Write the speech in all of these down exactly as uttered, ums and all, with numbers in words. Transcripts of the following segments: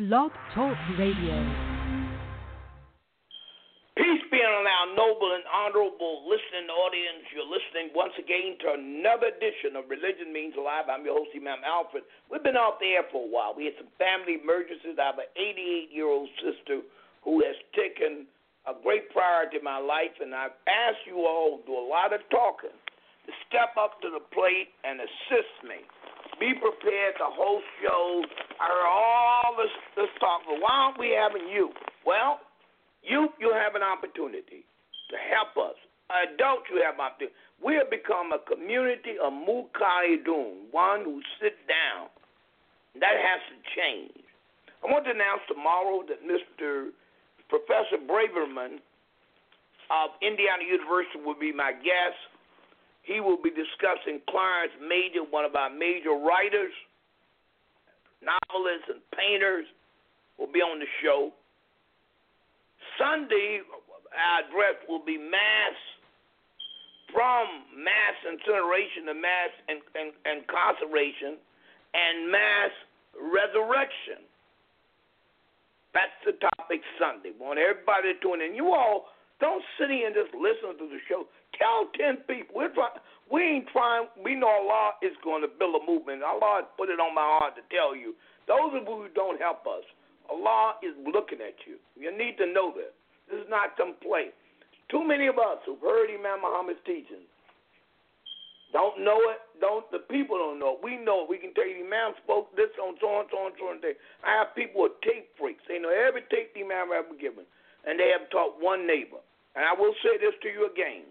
Blog Talk Radio. Peace be on our noble and honorable listening audience. You're listening once again to another edition of Religion Means Alive. I'm your host, Imam Alfred. We've been off the air for a while. We had some family emergencies. I have an eighty-eight-year-old sister who has taken a great priority in my life, and I've asked you all to do a lot of talking to step up to the plate and assist me. Be prepared to host shows. I heard all this, this talk, but why aren't we having you? Well, you you have an opportunity to help us. Adults, you have an opportunity. We have become a community of muqaddidun, one who sit down. That has to change. I want to announce tomorrow that Mister Professor Braverman of Indiana University will be my guest. He will be discussing Clarence Major, one of our major writers, novelists, and painters, will be on the show. Sunday, our address will be mass, from mass incineration to mass in, in, incarceration and mass resurrection. That's the topic Sunday. We want everybody to tune in. You all don't sit here and just listen to the show. Tell ten people. We're try, we ain't trying. We know Allah is going to build a movement. Allah put it on my heart to tell you. Those of you who don't help us, Allah is looking at you. You need to know this. This is not some play. Too many of us who've heard Imam Muhammad's teachings don't know it. Don't the people don't know it. We know it. We can tell you Imam spoke this on so and so and so and day. I have people with tape freaks. They know every tape the Imam ever given, and they have taught one neighbor. And I will say this to you again.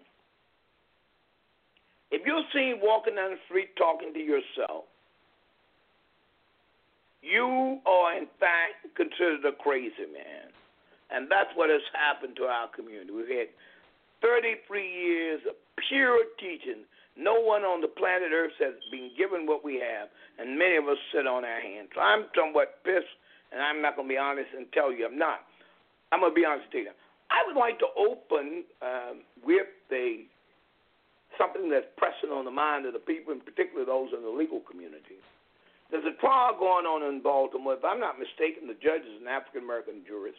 If you're seen walking down the street talking to yourself, you are, in fact, considered a crazy man. And that's what has happened to our community. We've had thirty-three years of pure teaching. No one on the planet Earth has been given what we have, and many of us sit on our hands. So I'm somewhat pissed, and I'm not going to be honest and tell you I'm not. I'm going to be honest with you. I would like to open um, with a something that's pressing on the mind of the people, in particular those in the legal community. There's a trial going on in Baltimore. If I'm not mistaken, the judge is an African-American jurist.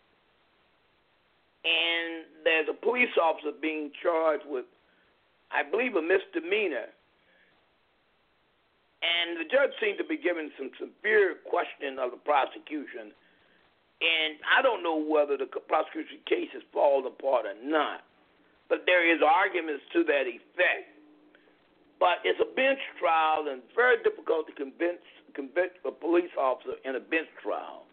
And there's a police officer being charged with, I believe, a misdemeanor. And the judge seemed to be giving some severe questioning of the prosecution. And I don't know whether the prosecution case has fallen apart or not. But there is arguments to that effect. But it's a bench trial, and it's very difficult to convince, convict a police officer in a bench trial.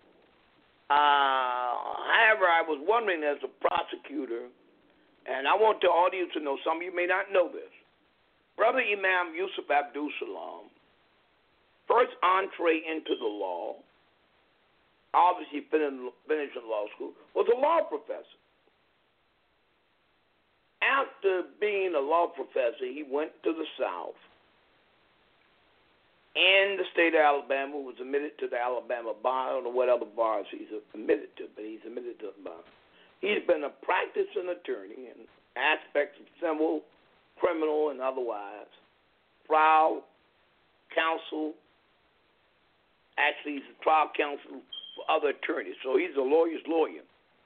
Uh, however, I was wondering as a prosecutor, and I want the audience to know, some of you may not know this. Brother Imam Yusuf Abdul Salam, first entree into the law, obviously finished in law school, was a law professor. After being a law professor, he went to the South. In the state of Alabama, was admitted to the Alabama bar. I don't know what other bars he's admitted to, but he's admitted to the bar. He's been a practicing attorney in aspects of civil, criminal, and otherwise. Trial counsel. Actually, he's a trial counsel for other attorneys, so he's a lawyer's lawyer.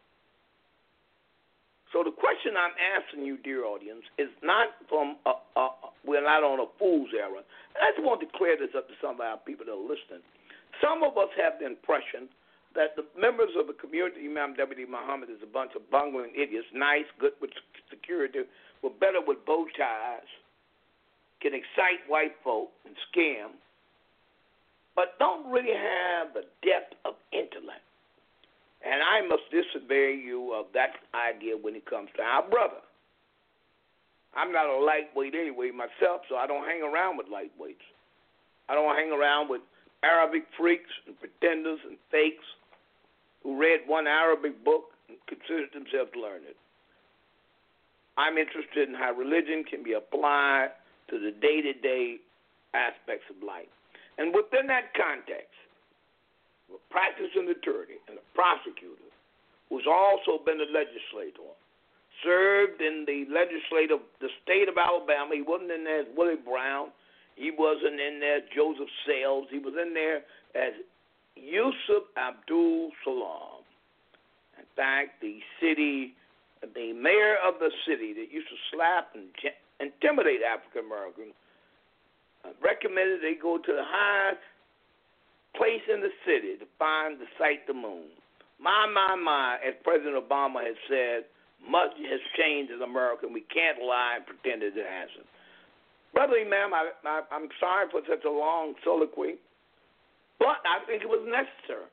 So the question I'm asking you, dear audience, is not from, a, a, we're not on a fool's errand. And I just want to clear this up to some of our people that are listening. Some of us have the impression that the members of the community, Imam W D Muhammad, is a bunch of bungling idiots, nice, good with security, were better with bow ties, can excite white folk and scam, but don't really have the depth of intellect. And I must disobey you of that idea when it comes to our brother. I'm not a lightweight anyway myself, so I don't hang around with lightweights. I don't hang around with Arabic freaks and pretenders and fakes who read one Arabic book and considered themselves learned. I'm interested in how religion can be applied to the day-to-day aspects of life. And within that context, a practicing attorney and a prosecutor who's also been a legislator, served in the legislative, the state of Alabama. He wasn't in there as Willie Brown. He wasn't in there as Joseph Sales. He was in there as Yusuf Abdul Salam. In fact, the city, the mayor of the city that used to slap and intimidate African Americans, uh, recommended they go to the highest place in the city to find the sight the moon. My, my, my, as President Obama has said, much has changed in America, and we can't lie and pretend that it hasn't. Brother Imam, I, I, I'm sorry for such a long soliloquy, but I think it was necessary.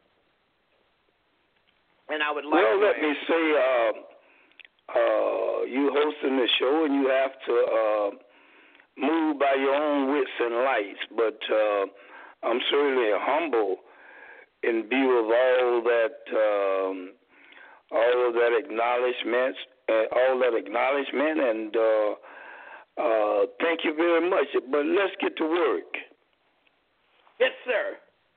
And I would like well, to let me say, uh, uh, you hosting the show, and you have to uh, move by your own wits and lights, but uh, I'm certainly humble in view of all that, um, all of that acknowledgement, uh, all that acknowledgement, and uh, uh, thank you very much. But let's get to work. Yes, sir.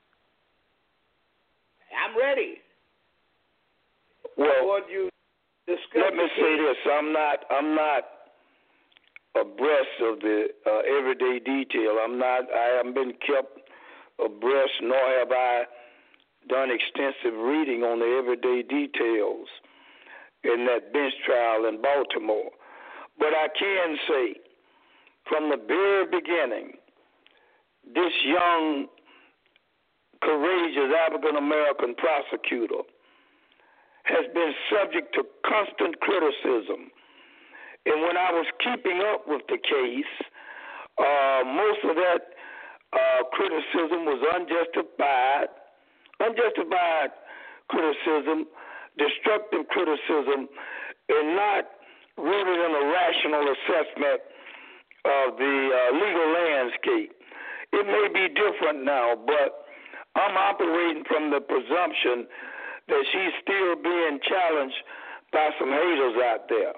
I'm ready. Well, you let me say this: I'm not, I'm not abreast of the uh, everyday detail. I'm not. I haven't been kept abreast, nor have I done extensive reading on the everyday details in that bench trial in Baltimore. But I can say, from the very beginning, this young, courageous African-American prosecutor has been subject to constant criticism. And when I was keeping up with the case, uh, most of that uh, criticism was unjustified, unjustified criticism, destructive criticism, and not rooted in a rational assessment of the uh, legal landscape. It may be different now, but I'm operating from the presumption that she's still being challenged by some haters out there.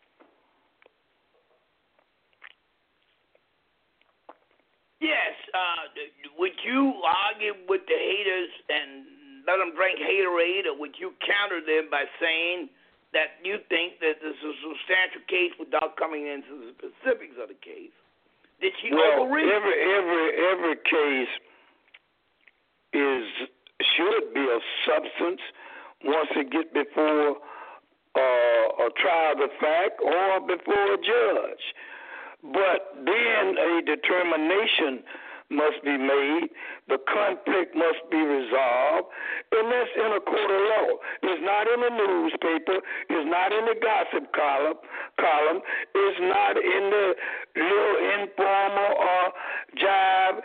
Yes. Uh, would you argue with the haters and let them drink haterade, or would you counter them by saying that you think that this is a substantial case without coming into the specifics of the case? Did she well, overreach? every every every case is should be of substance once it gets before uh, a trial of fact or before a judge. But then a determination must be made, the conflict must be resolved, and that's in a court of law. It's not in the newspaper, it's not in the gossip column, column. It's not in the little informal or jive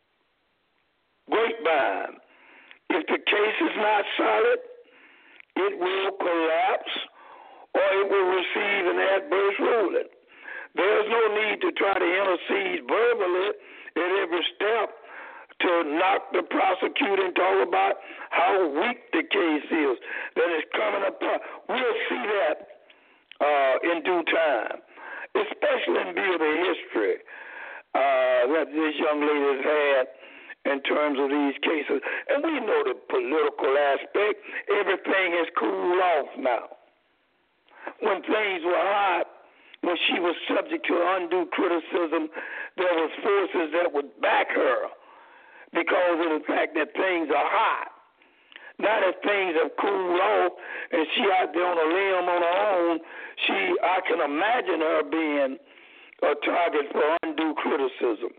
grapevine. If the case is not solid, it will collapse or it will receive an adverse ruling. There's no need to try to intercede verbally at every step to knock the prosecutor and talk about how weak the case is, that it's coming apart. We'll see that uh, in due time, especially in view of the history uh, that this young lady has had in terms of these cases. And we know the political aspect. Everything has cooled off now. When things were hot, when she was subject to undue criticism, there was forces that would back her because of the fact that things are hot. Now that things have cooled off and she out there on a limb on her own, she I can imagine her being a target for undue criticism.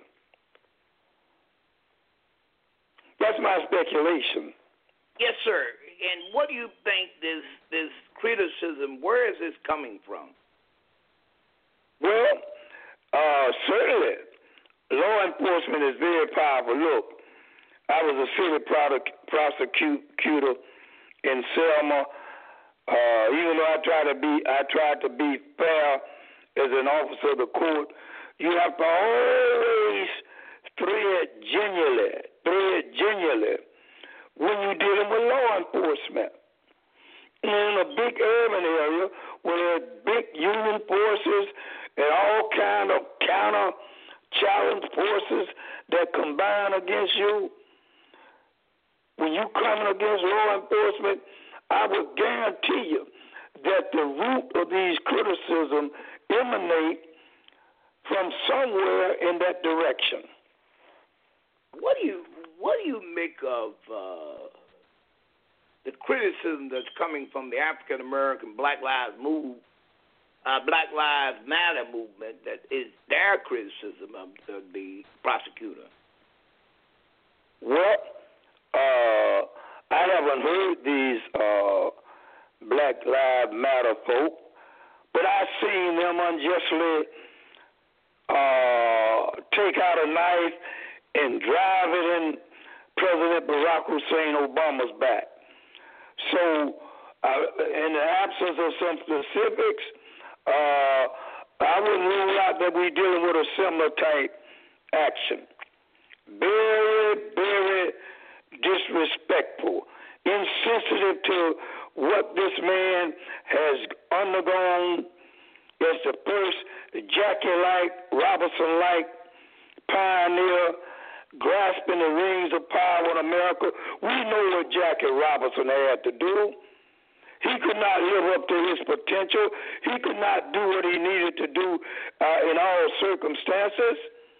That's my speculation. Yes, sir. And what do you think this this criticism, where is this coming from? Well, uh, certainly, law enforcement is very powerful. Look, I was a city prosecutor in Selma. Uh, even though I try to be, I tried to be fair as an officer of the court. You have to always thread gingerly, thread gingerly when you're dealing with law enforcement. In a big urban area where there are big union forces and all kind of counter challenge forces that combine against you, when you coming against law enforcement, I would guarantee you that the root of these criticisms emanate from somewhere in that direction. What do you what do you make of uh, the criticism that's coming from the African American Black Lives Move, uh, Black Lives Matter movement, that is their criticism of the, the prosecutor? Well, uh, I haven't heard these uh, Black Lives Matter folk, but I've seen them unjustly uh, take out a knife and drive it in President Barack Hussein Obama's back. So, uh, in the absence of some specifics, uh, I wouldn't rule out that we're dealing with a similar type action. Very, very disrespectful, insensitive to what this man has undergone as the first Jackie-like, Robinson-like pioneer grasping the reins of power in America. We know what Jackie Robinson had to do. He could not live up to his potential. He could not do what he needed to do uh, in all circumstances.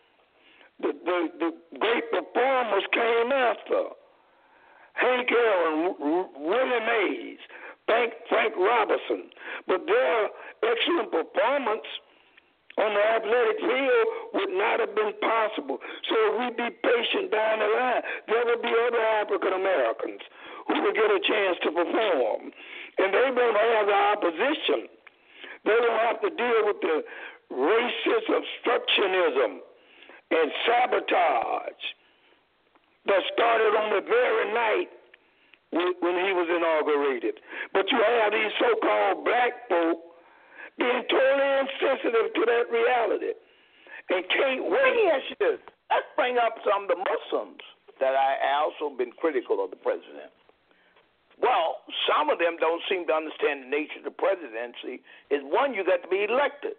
The, the, the great performers came after. Hank Aaron, Willie Mays, Frank, Frank Robinson. But their excellent performance on the athletic field would not have been possible. So if we be patient down the line, there will be other African Americans who will get a chance to perform. And they won't have the opposition. They won't have to deal with the racist obstructionism and sabotage that started on the very night when he was inaugurated. But you have these so-called black folk being totally insensitive to that reality and can't wait. Yes, yes. Let's bring up some of the Muslims that I also been critical of the president. Well, some of them don't seem to understand the nature of the presidency. Is one, you got to be elected.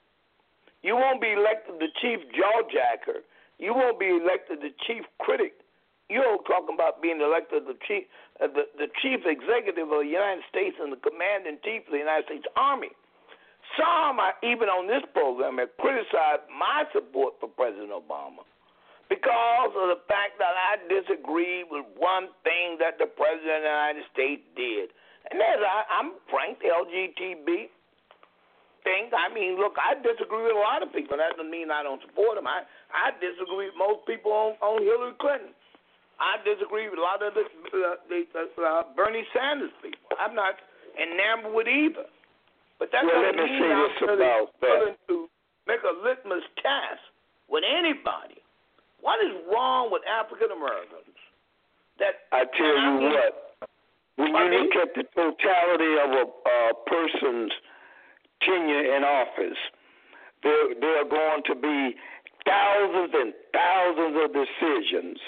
You won't be elected the chief jawjacker. You won't be elected the chief critic. You're talking about being elected the chief, uh, the, the chief executive of the United States and the commander-in-chief of the United States Army. Some, are, even on this program, have criticized my support for President Obama because of the fact that I disagree with one thing that the President of the United States did. And that's, I, I'm frank, the L G B T thing. I mean, look, I disagree with a lot of people. That doesn't mean I don't support them. I, I disagree with most people on, on Hillary Clinton. I disagree with a lot of the, uh, the uh, Bernie Sanders people. I'm not enamored with either. But that well, doesn't mean I'm willing to make a litmus test with anybody. What is wrong with African Americans? That I tell you I mean, what, when you look at the totality of a uh, person's tenure in office, there, there are going to be thousands and thousands of decisions,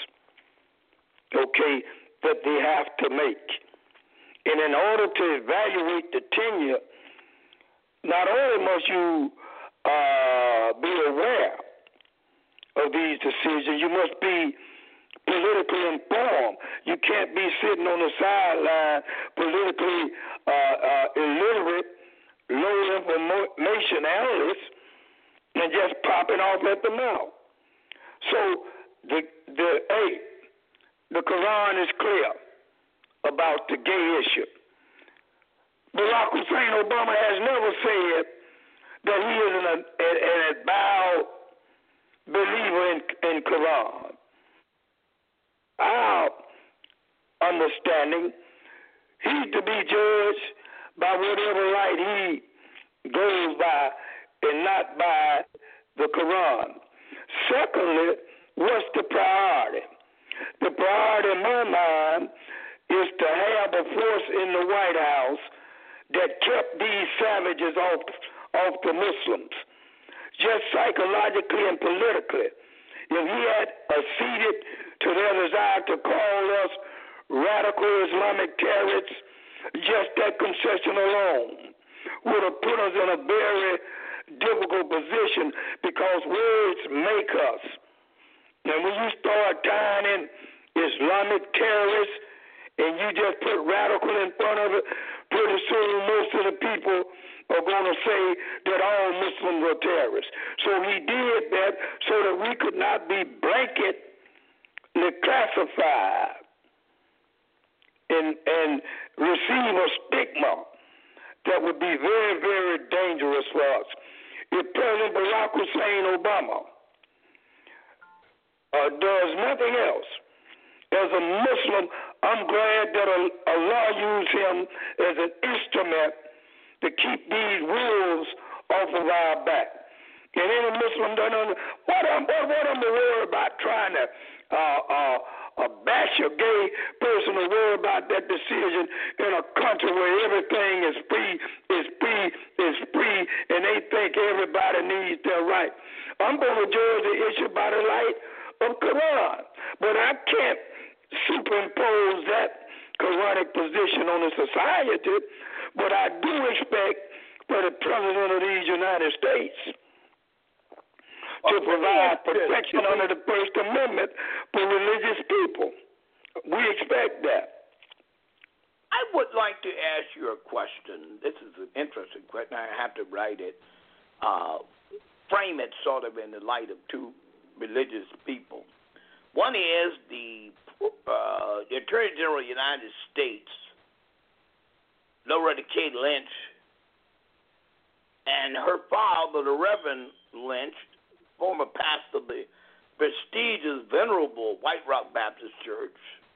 okay, that they have to make. And in order to evaluate the tenure, not only must you uh, be aware of these decisions, you must be politically informed. You can't be sitting on the sideline politically uh, uh, illiterate, low information analyst and just popping off at the mouth. So the the hey, the Quran is clear about the gay issue. Barack Hussein Obama has never said that he is an, an, an avowed believer in, in Quran. Our understanding, he's to be judged by whatever light he goes by and not by the Quran. Secondly, what's the priority? The priority in my mind is to have a force in the White House that kept these savages off, off the Muslims, just psychologically and politically. If he had acceded to their desire to call us radical Islamic terrorists, just that concession alone would have put us in a very difficult position because words make us. And when you start tying in Islamic terrorists and you just put radical in front of it, pretty soon most of the people are going to say that all Muslims are terrorists. So he did that so that we could not be blanketly classified in and and receive a stigma that would be very, very dangerous for us. If President Barack Hussein Obama uh, does nothing else, as a Muslim, I'm glad that Allah used him as an instrument to keep these wolves off of our back. And any Muslim don't know what I'm what, what I'm worried about trying to uh, uh, uh, bash a gay person or worry about that decision in a country where everything is free, is free, is free, and they think everybody needs their right. I'm going to judge the issue by the light of Quran, but I can't superimpose that Quranic position on the society. But I do expect for the President of these United States to provide protection under the First Amendment for religious people. We expect that. I would like to ask you a question. This is an interesting question. I have to write it, uh, frame it sort of in the light of two religious people. One is the, uh, the Attorney General of the United States, Loretta K. Lynch, and her father, the Reverend Lynch, former pastor of the prestigious, venerable White Rock Baptist Church,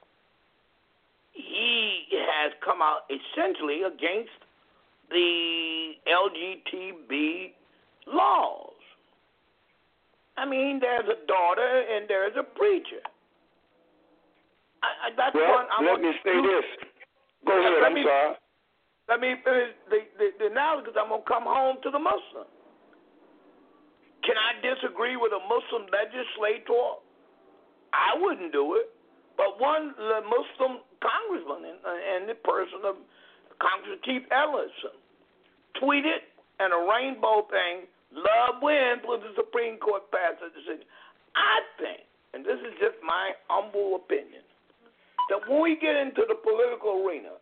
he has come out essentially against the L G B T laws. I mean, there's a daughter and there's a preacher. I, I, that's well, one. I let want me say to, this. Go ahead. let I'm me, sorry. Let me finish the, the, the analogy because I'm going to come home to the Muslim. Can I disagree with a Muslim legislator? I wouldn't do it. But one the Muslim congressman and, and the person of Congressman Keith Ellison tweeted and a rainbow thing, love wins when the Supreme Court passed a decision. I think, and this is just my humble opinion, that when we get into the political arena,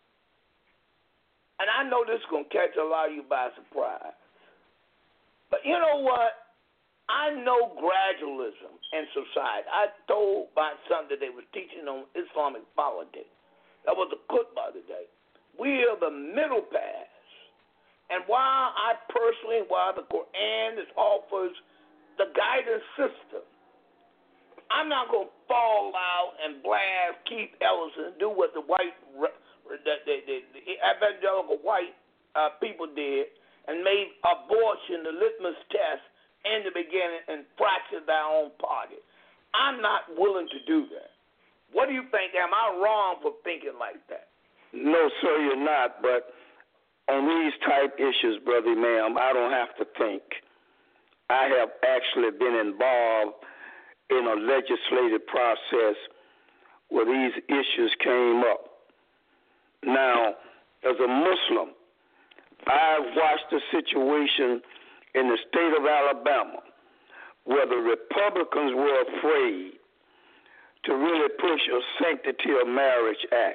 and I know this is going to catch a lot of you by surprise, but you know what? I know gradualism in society. I told my son that they was teaching on Islamic politics. That was a khutbah today. We are the middle path. And while I personally, while the Quran is offers the guidance system, I'm not going to fall out and blast Keith Ellison and do what the white, the, the, the, the evangelical white uh, people did and made abortion the litmus test in the beginning and fractured their own party. I'm not willing to do that. What do you think? Am I wrong for thinking like that? No, sir, you're not. But on these type issues, brother, ma'am, I don't have to think. I have actually been involved in a legislative process where these issues came up. Now, as a Muslim, I've watched the situation in the state of Alabama where the Republicans were afraid to really push a Sanctity of Marriage Act.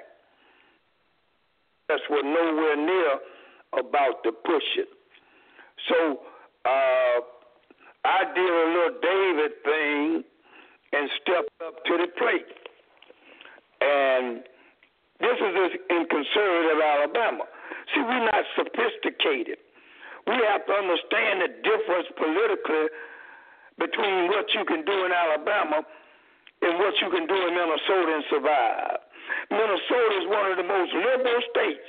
That's what nowhere near about to push it. So uh, I did a little David thing and stepped up to the plate. And this is in conservative Alabama. See, we're not sophisticated. We have to understand the difference politically between what you can do in Alabama and what you can do in Minnesota and survive. Minnesota is one of the most liberal states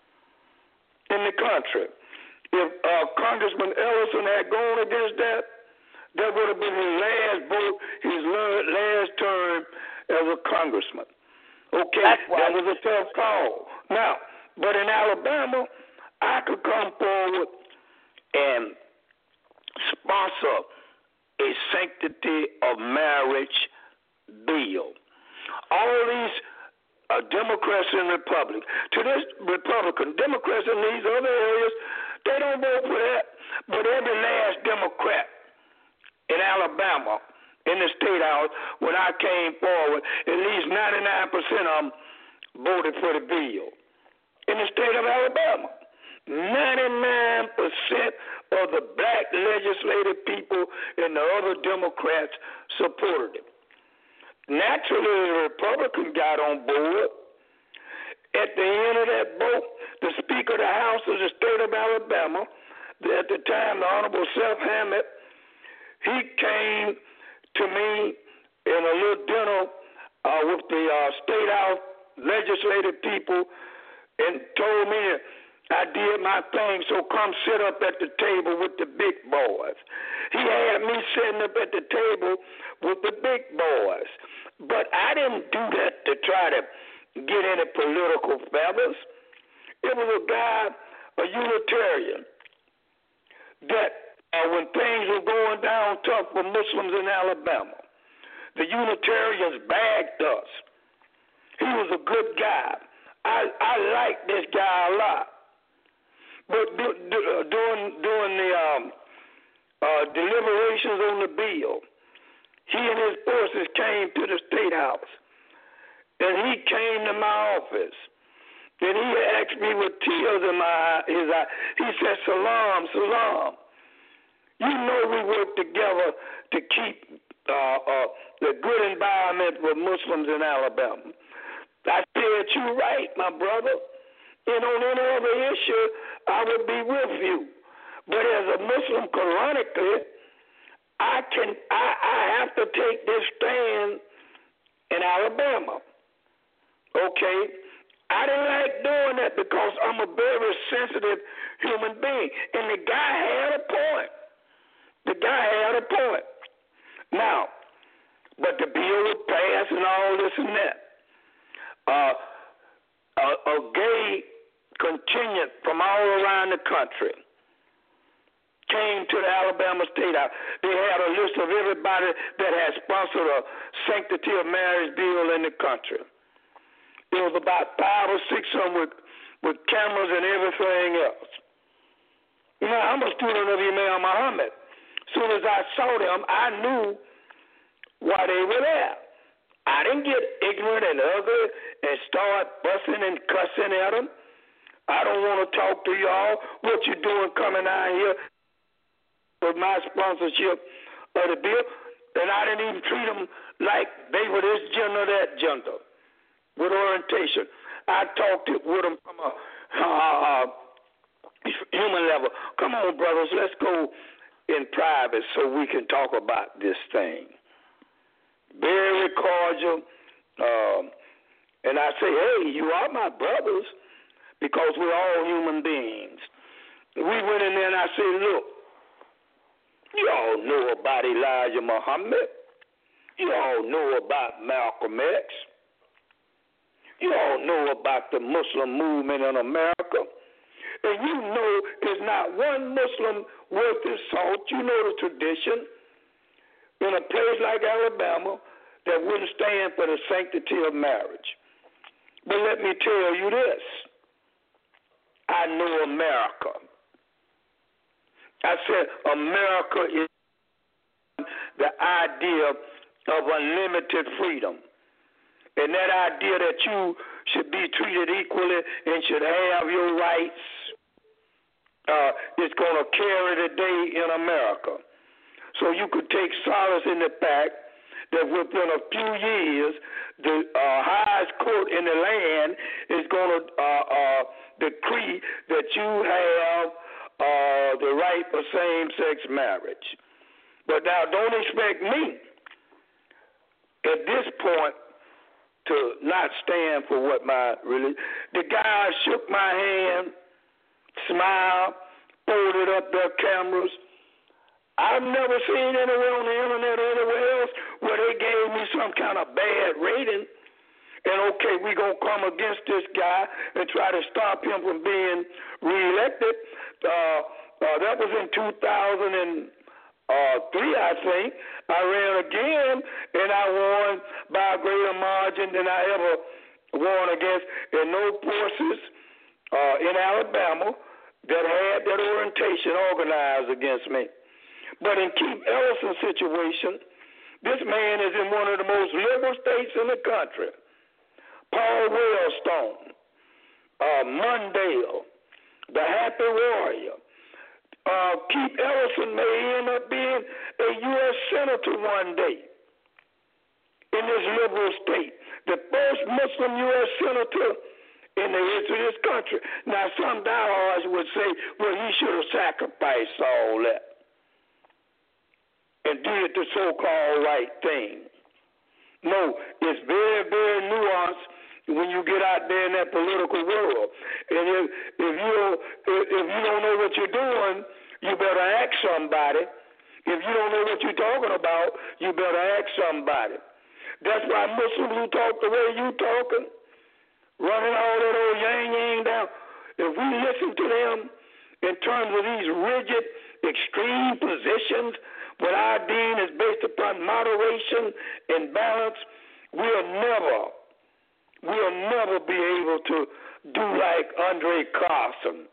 in the country. If uh, Congressman Ellison had gone against that, that would have been his last vote, his last term as a congressman. Okay, that was a tough call. Now, but in Alabama, I could come forward and sponsor a sanctity of marriage bill. All these uh, Democrats and Republicans, to this Republican, Democrats in these other areas, they don't vote for that. But every last Democrat in Alabama, in the State House, when I came forward, at least ninety-nine percent of them voted for the bill. In the state of Alabama, ninety-nine percent of the black legislative people and the other Democrats supported it. Naturally, the Republican got on board, at the end of that boat, the Speaker of the House of the state of Alabama, at the time, the Honorable Seth Hammett, he came to me in a little dinner uh, with the uh, State House legislative people and told me I did my thing, so come sit up at the table with the big boys. He had me sitting up at the table with the big boys. But I didn't do that to try to get any political feathers. It was a guy, a Unitarian, that uh, when things were going down tough for Muslims in Alabama, the Unitarians bagged us. He was a good guy. I, I liked this guy a lot. But do, do, during, during the um, uh, deliberations on the bill, he and his forces came to the State House. And he came to my office. And he asked me with tears in my his eye. He said, Salam, Salam. You know we work together to keep uh, uh, the good environment for Muslims in Alabama. I said, you're right, my brother. And on any other issue, I would be with you. But as a Muslim, Quranically, I can I, I have to take this stand in Alabama. Okay? I didn't like doing that because I'm a very sensitive human being. And the guy had a point. The guy had a point. Now, but the bill was passed and all this and that. Uh, a, a gay contingent from all around the country came to the Alabama State House. They had a list of everybody that had sponsored a sanctity of marriage bill in the country. There was about five or six of them with, with cameras and everything else. You know, I'm a student of Imam Muhammad. As soon as I saw them, I knew why they were there. I didn't get ignorant and ugly and start fussing and cussing at them. I don't want to talk to y'all. What you doing coming out here with my sponsorship of the bill? And I didn't even treat them like they were this gender or that gender with orientation. I talked with them from a uh, human level. Come on, brothers, let's go in private so we can talk about this thing. Very cordial. Um, and I say, hey, you are my brothers because we're all human beings. We went in there and I said, look, you all know about Elijah Muhammad. You all know about Malcolm X. You all know about the Muslim movement in America. And you know there's not one Muslim worth his salt. You know the tradition. In a place like Alabama that wouldn't stand for the sanctity of marriage. But let me tell you this. I know America. I said America is the idea of unlimited freedom. And that idea that you should be treated equally and should have your rights uh, is going to carry the day in America. So you could take solace in the fact that within a few years, the uh, highest court in the land is going to uh, uh, decree that you have uh, the right for same-sex marriage. But now don't expect me at this point to not stand for what my religion. The guy shook my hand, smiled, folded up their cameras. I've never seen anywhere on the internet or anywhere else where they gave me some kind of bad rating. And, okay, we're going to come against this guy and try to stop him from being reelected. Uh, uh, that was in two thousand three, I think. I ran again, and I won by a greater margin than I ever won against. And no forces uh, in Alabama that had that orientation organized against me. But in Keith Ellison's situation, this man is in one of the most liberal states in the country. Paul Wellstone, uh, Mondale, the Happy Warrior. Uh, Keith Ellison may end up being a U S senator one day in this liberal state. The first Muslim U S senator in the history of this country. Now, some diehards would say, well, he should have sacrificed all that and did the so-called right thing. No, it's very, very nuanced when you get out there in that political world. And if, if, you, if, if you don't know what you're doing, you better ask somebody. If you don't know what you're talking about, you better ask somebody. That's why Muslims who talk the way you talking, running all that old yang-yang down, if we listen to them in terms of these rigid, extreme positions, what our deen is based upon moderation and balance, we'll never, we'll never be able to do like Andre Carson,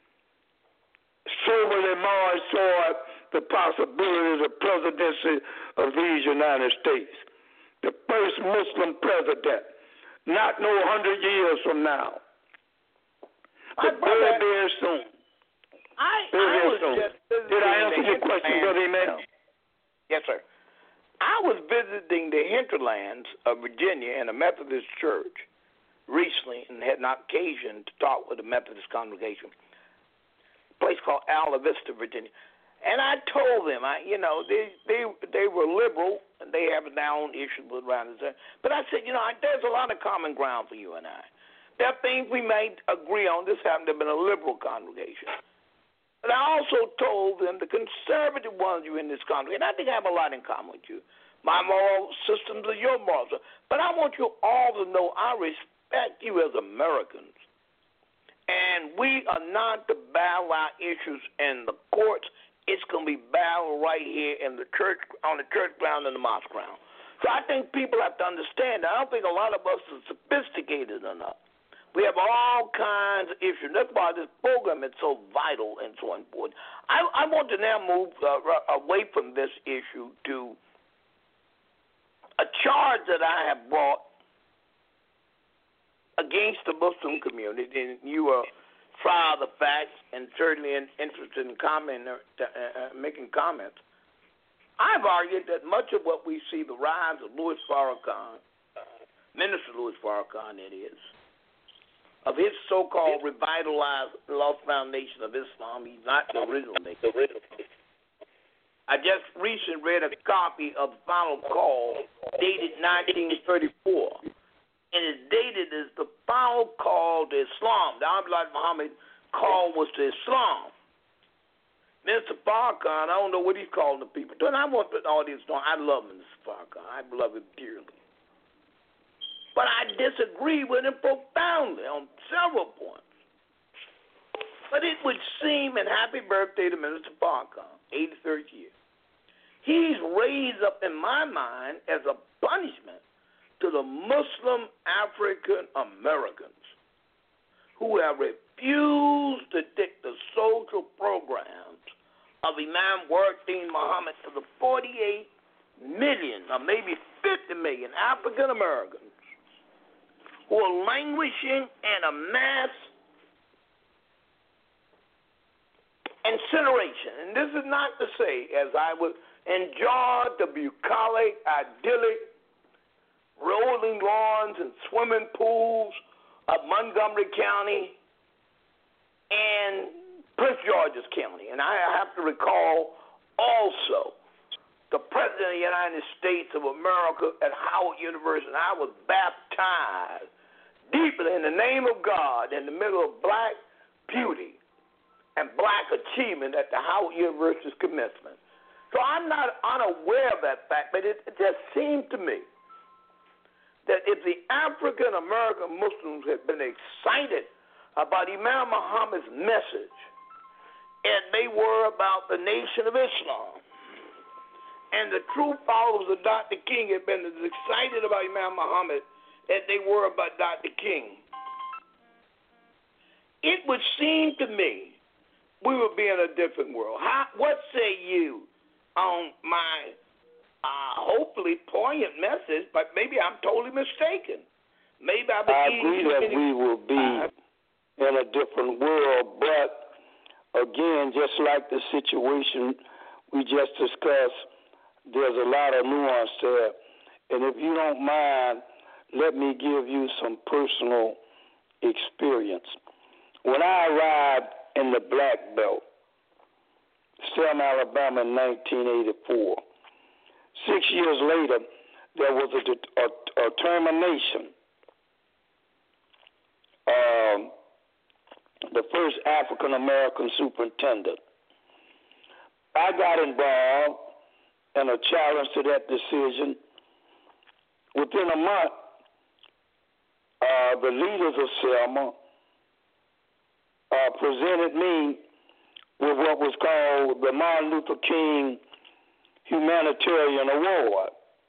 soberly march toward the possibilities of presidency of these United States. The first Muslim president, not no hundred years from now, but very, very soon. I, very, I very was soon. just Did I answer your question, Brother Emmanuel? Yes, sir. I was visiting the hinterlands of Virginia in a Methodist church recently and had an occasion to talk with a Methodist congregation, a place called Alta Vista, Virginia. And I told them, I, you know, they they they were liberal and they have their own issues with around it. But I said, you know, there's a lot of common ground for you and I. There are things we may agree on. This happened to have been a liberal congregation. But I also told them the conservative ones you in this congregation, I think I have a lot in common with you. My moral systems are your moral systems. But I want you all to know I respect you as Americans. And we are not to battle our issues in the courts. It's going to be battled right here in the church, on the church ground and the mosque ground. So I think people have to understand that. I don't think a lot of us are sophisticated enough. We have all kinds of issues. That's why this program is so vital and so important. I, I want to now move uh, away from this issue to a charge that I have brought against the Muslim community, and you are proud of the facts and certainly interested in comment, uh, uh, making comments. I've argued that much of what we see, the rise of Louis Farrakhan, Minister Louis Farrakhan, it is, of his so-called revitalized Lost Foundation of Islam, he's not the original maker. I just recently read a copy of the Final Call dated nineteen thirty-four. And it's dated as the final call to Islam. The Abdullah Muhammad call was to Islam. Mister Farrakhan, I don't know what he's calling the people. And I want the audience to know I love Mister Farrakhan. I love him dearly. But I disagree with him profoundly on several points. But it would seem, and happy birthday to Mister Farrakhan, eighty-third year. He's raised up in my mind as a punishment to the Muslim African Americans who have refused to take the social programs of Imam Waridin Muhammad to the forty-eight million or maybe fifty million African Americans who are languishing in a mass incineration. And this is not to say, as I would enjoy the bucolic, idyllic, rolling lawns and swimming pools of Montgomery County and Prince George's County. And I have to recall also the President of the United States of America at Howard University, and I was baptized deeply in the name of God in the middle of black beauty and black achievement at the Howard University's commencement. So I'm not unaware of that fact, but it, it just seemed to me that if the African-American Muslims had been excited about Imam Muhammad's message, and they were about the Nation of Islam, and the true followers of Doctor King had been as excited about Imam Muhammad as they were about Doctor King, it would seem to me we would be in a different world. How, what say you on my Uh, hopefully poignant message, but maybe I'm totally mistaken. Maybe I've been I agree that we will be uh, in a different world, but again, just like the situation we just discussed, there's a lot of nuance there. And if you don't mind, let me give you some personal experience. When I arrived in the Black Belt, Selma, Alabama, in nineteen eighty-four, six years later, there was a, a, a termination. Um, the first African American superintendent. I got involved in a challenge to that decision. Within a month, uh, the leaders of Selma uh, presented me with what was called the Martin Luther King Humanitarian Award.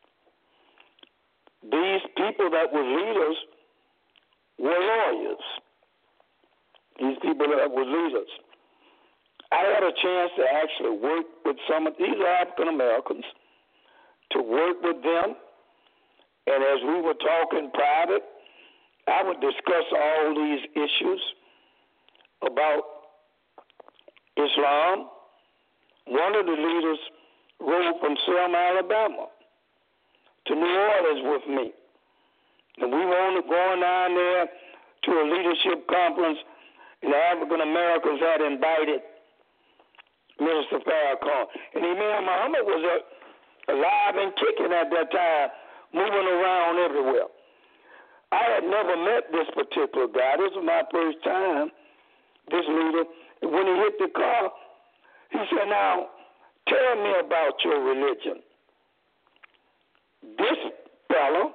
These people that were leaders were lawyers. These people that were leaders. I had a chance to actually work with some of these African Americans, to work with them, and as we were talking private, I would discuss all these issues about Islam. One of the leaders rode from Selma, Alabama, to New Orleans with me, and we were going down there to a leadership conference, and the African Americans had invited Minister Farrakhan. And Imam Muhammad was uh, alive and kicking at that time, moving around everywhere. I had never met this particular guy. This was my first time, this leader. And when he hit the car, he said, "Now, tell me about your religion." This fellow,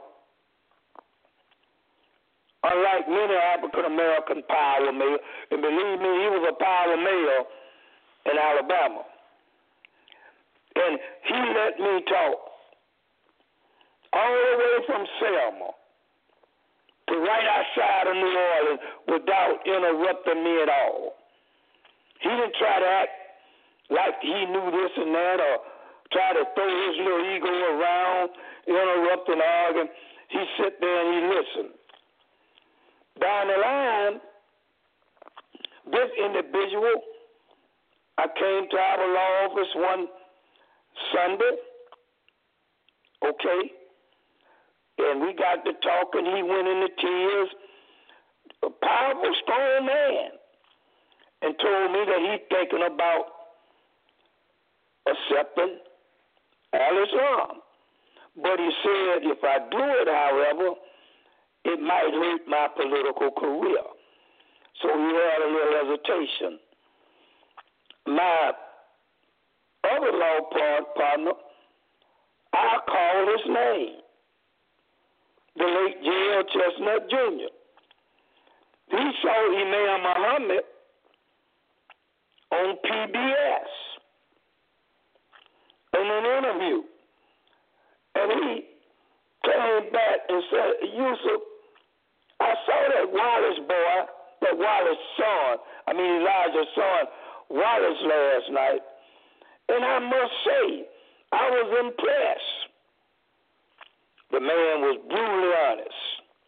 unlike many African-American power male, and believe me, he was a power male in Alabama, and he let me talk all the way from Selma to right outside of New Orleans without interrupting me at all. He didn't try to act like he knew this and that, or try to throw his little ego around, interrupt and argue. He sit there and he listened. Down the line, this individual, I came to our law office one Sunday, okay, and we got to talking. He went into tears, a powerful, strong man, and told me that he's thinking about accepting Al-Islam. But he said, if I do it, however, it might hurt my political career. So he had a little hesitation. My other law partner, I call his name, the late J L Chestnut Junior He saw Imam Muhammad on P B S in an interview, and he came back and said, "Yusuf, I saw that Wallace boy, that Wallace son, I mean Elijah's son, Wallace last night, and I must say, I was impressed." The man was brutally honest.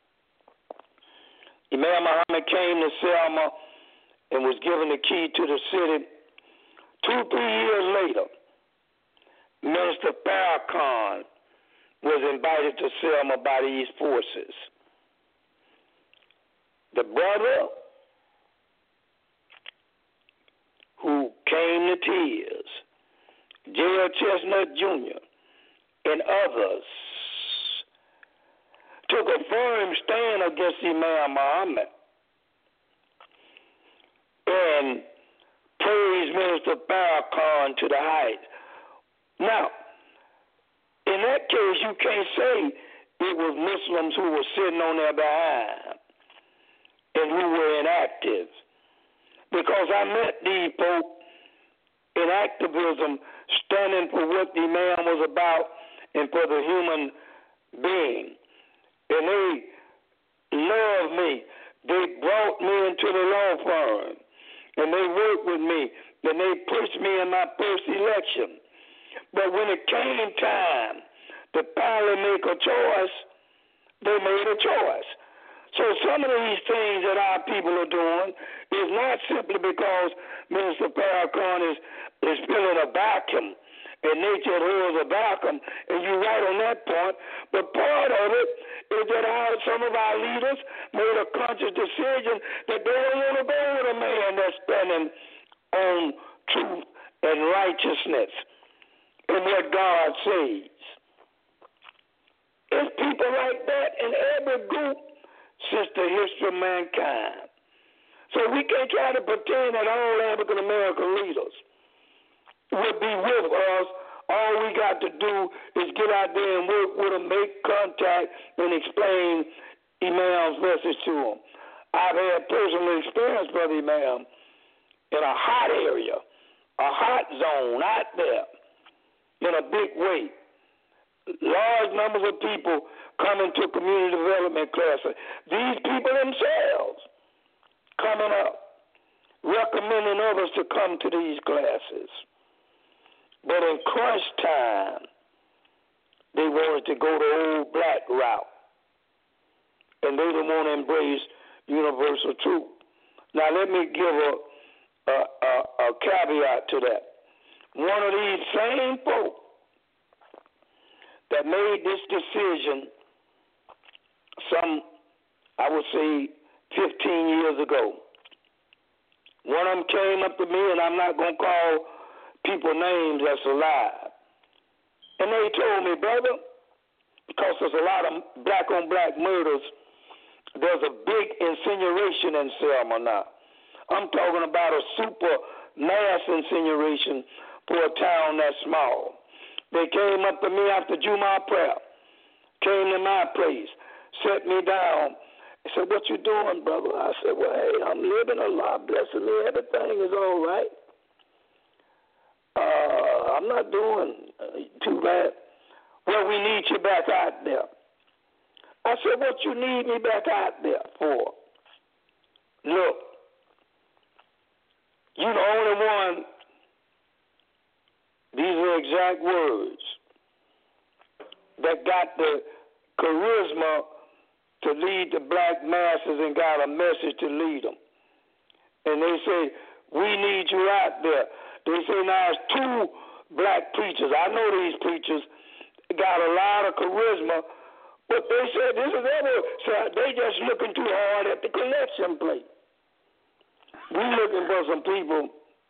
Imam Muhammad came to Selma and was given the key to the city. Two, three years later, Minister Farrakhan was invited to Selma by these forces. The brother who came to tears, J L Chestnut Junior, and others, took a firm stand against Imam Muhammad and praised Minister Farrakhan to the height. Now, in that case, you can't say it was Muslims who were sitting on their behind and who were inactive, because I met these folk in activism, standing for what the Imam was about and for the human being. And they loved me. They brought me into the law firm, and they worked with me, and they pushed me in my first election. But when it came time to finally make a choice, they made a choice. So some of these things that our people are doing is not simply because Minister Farrakhan is, is filling a vacuum and nature adores about them, and you're right on that point. But part of it is that our, some of our leaders made a conscious decision that they don't want to go with a man that's standing on truth and righteousness and what God says. It's people like that in every group since the history of mankind. So we can't try to pretend that all African American leaders will be with us. All we got to do is get out there and work with them, make contact, and explain Imam's message to them. I've had personal experience, Brother Imam, in a hot area, a hot zone out there, in a big way. Large numbers of people coming to community development classes. These people themselves coming up, recommending others to come to these classes. But in crunch time, they wanted to go the old black route. And they didn't want to embrace universal truth. Now, let me give a, a, a, a caveat to that. One of these same folk that made this decision some, I would say, fifteen years ago. One of them came up to me, and I'm not going to call people names that's alive. And they told me, brother, because there's a lot of black-on-black murders, there's a big incineration in Selma now. I'm talking about a super mass incineration for a town that small. They came up to me after Jumu'ah prayer, came to my place, set me down. I said, what you doing, brother? I said, well, hey, I'm living a lot, blessing me. Everything is all right. Uh, I'm not doing uh, too bad. Well, we need you back out there. I said, what you need me back out there for? Look, you're the only one. These are exact words that got the charisma to lead the black masses and got a message to lead them. And they say, we need you out there. They say now it's two black preachers. I know these preachers got a lot of charisma, but they said this is ever, so they just looking too hard at the collection plate. We looking for some people,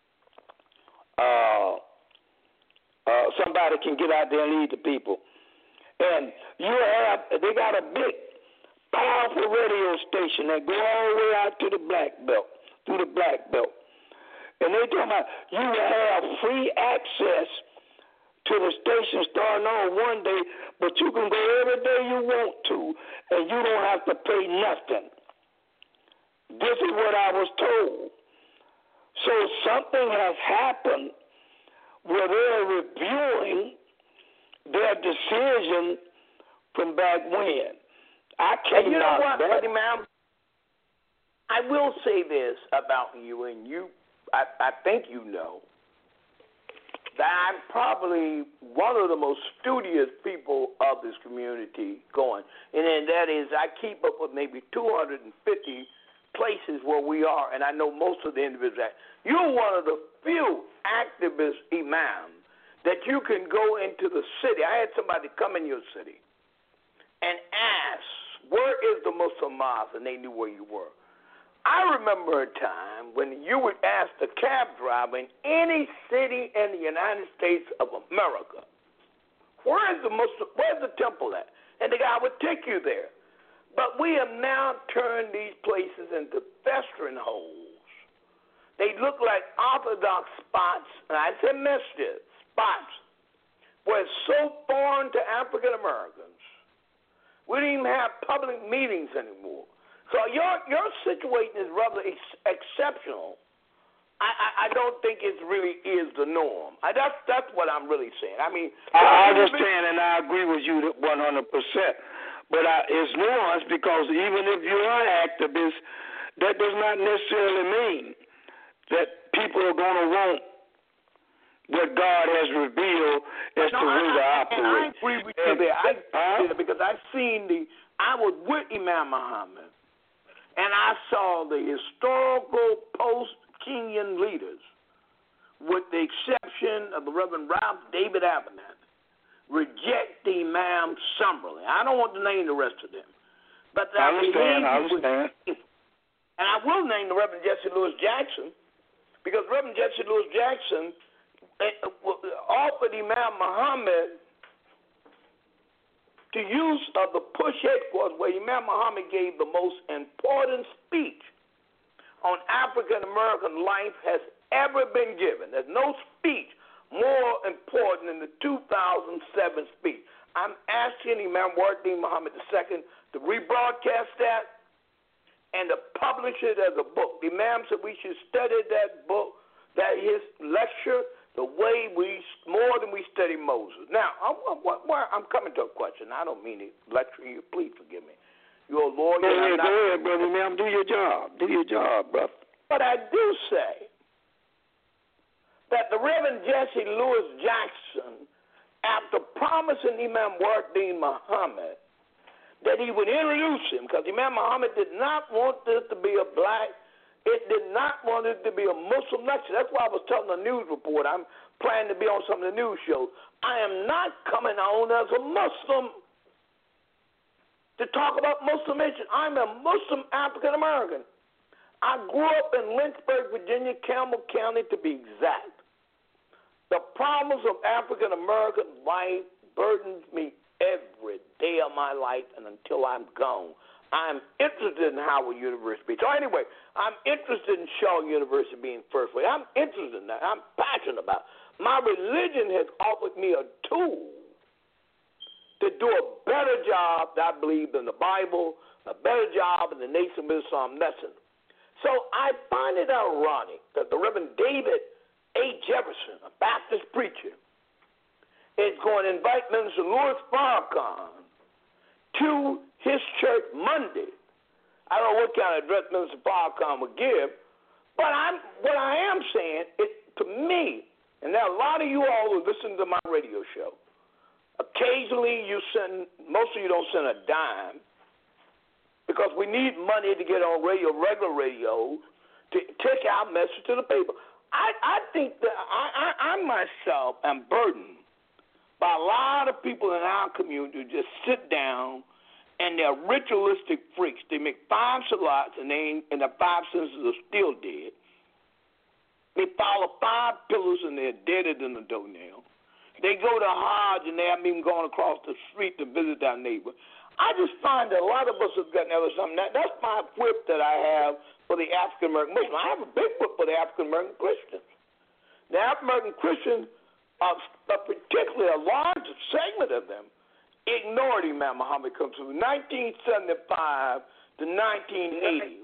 uh, uh, somebody can get out there and lead the people. And you have, they got a big, powerful radio station that go all the way out to the black belt, through the black belt. And they talking about you will have free access to the station starting on one day, but you can go every day you want to, and you don't have to pay nothing. This is what I was told. So something has happened where they're reviewing their decision from back when. I can't. And you know what, buddy, ma'am? I will say this about you, and you, I, I think you know, that I'm probably one of the most studious people of this community going. And then that is I keep up with maybe two hundred fifty places where we are, and I know most of the individuals. You're one of the few activist imams that you can go into the city. I had somebody come in your city and ask, where is the Muslim mosque? And they knew where you were. I remember a time when you would ask the cab driver in any city in the United States of America, where is the Muslim, where's the temple at? And the guy would take you there. But we have now turned these places into festering holes. They look like Orthodox spots, and I said masjid, spots, where it's so foreign to African Americans. We don't even have public meetings anymore. So your your situation is rather ex- exceptional. I, I, I don't think it really is the norm. I, that's that's what I'm really saying. I mean, I understand and I agree with you one hundred percent. But I, it's nuanced because even if you're an activist, that does not necessarily mean that people are going to want what God has revealed as no, to who to operate. And I agree with you there. I, huh? Because I've seen the, I was with Imam Muhammad, and I saw the historical post-Kenyan leaders with the exception of the Reverend Ralph David Abernathy, reject the Imam Summerly. I don't want to name the rest of them. But I understand, I understand. Was, and I will name the Reverend Jesse Lewis Jackson, because Reverend Jesse Lewis Jackson offered Imam Muhammad to use of the Push headquarters where Imam Muhammad gave the most important speech on African American life has ever been given. There's no speech more important than the two thousand seven speech. I'm asking Imam Wardeen Muhammad the Second to rebroadcast that and to publish it as a book. The Imam said we should study that book, that his lecture, the way we, more than we study Moses. Now, I'm, I'm coming to a question. I don't mean to lecture you. Please forgive me. You're a lawyer. Go ahead, go ahead, brother Imam. Do your job. Do your job, brother. But I do say that the Reverend Jesse Lewis Jackson, after promising Imam Wardeen Muhammad that he would introduce him, because Imam Muhammad did not want this to be a black, it did not want it to be a Muslim lecture. That's why I was telling the news report, I'm planning to be on some of the news shows. I am not coming on as a Muslim to talk about Muslim issues. I'm a Muslim African American. I grew up in Lynchburg, Virginia, Campbell County to be exact. The problems of African American life burdens me every day of my life and until I'm gone. I'm interested in Howard University. So anyway, I'm interested in Shaw University being first way. I'm interested in that. I'm passionate about it. My religion has offered me a tool to do a better job, I believe, than the Bible, a better job than the Nation of Islam lesson. So I find it ironic that the Reverend David A. Jefferson, a Baptist preacher, is going to invite Minister Louis Farrakhan to his church Monday. I don't know what kind of address Minister Farrakhan would give, but I'm what I am saying is to me, and there are a lot of you all who listen to my radio show. Occasionally, you send most of you don't send a dime because we need money to get on radio, regular radio, to take our message to the people. I, I think that I, I, I myself am burdened by a lot of people in our community who just sit down and they're ritualistic freaks. They make five salats and they and the five senses are still dead. They follow five pillars and they're deader than a doornail. They go to Hajj and they haven't even gone across the street to visit their neighbor. I just find that a lot of us have gotten ever something. That, that's my whip that I have for the African American Muslim. I have a big whip for the African American Christians. The African American Christians, uh, particularly a large segment of them, ignored Imam Muhammad comes from nineteen seventy-five to nineteen eighty.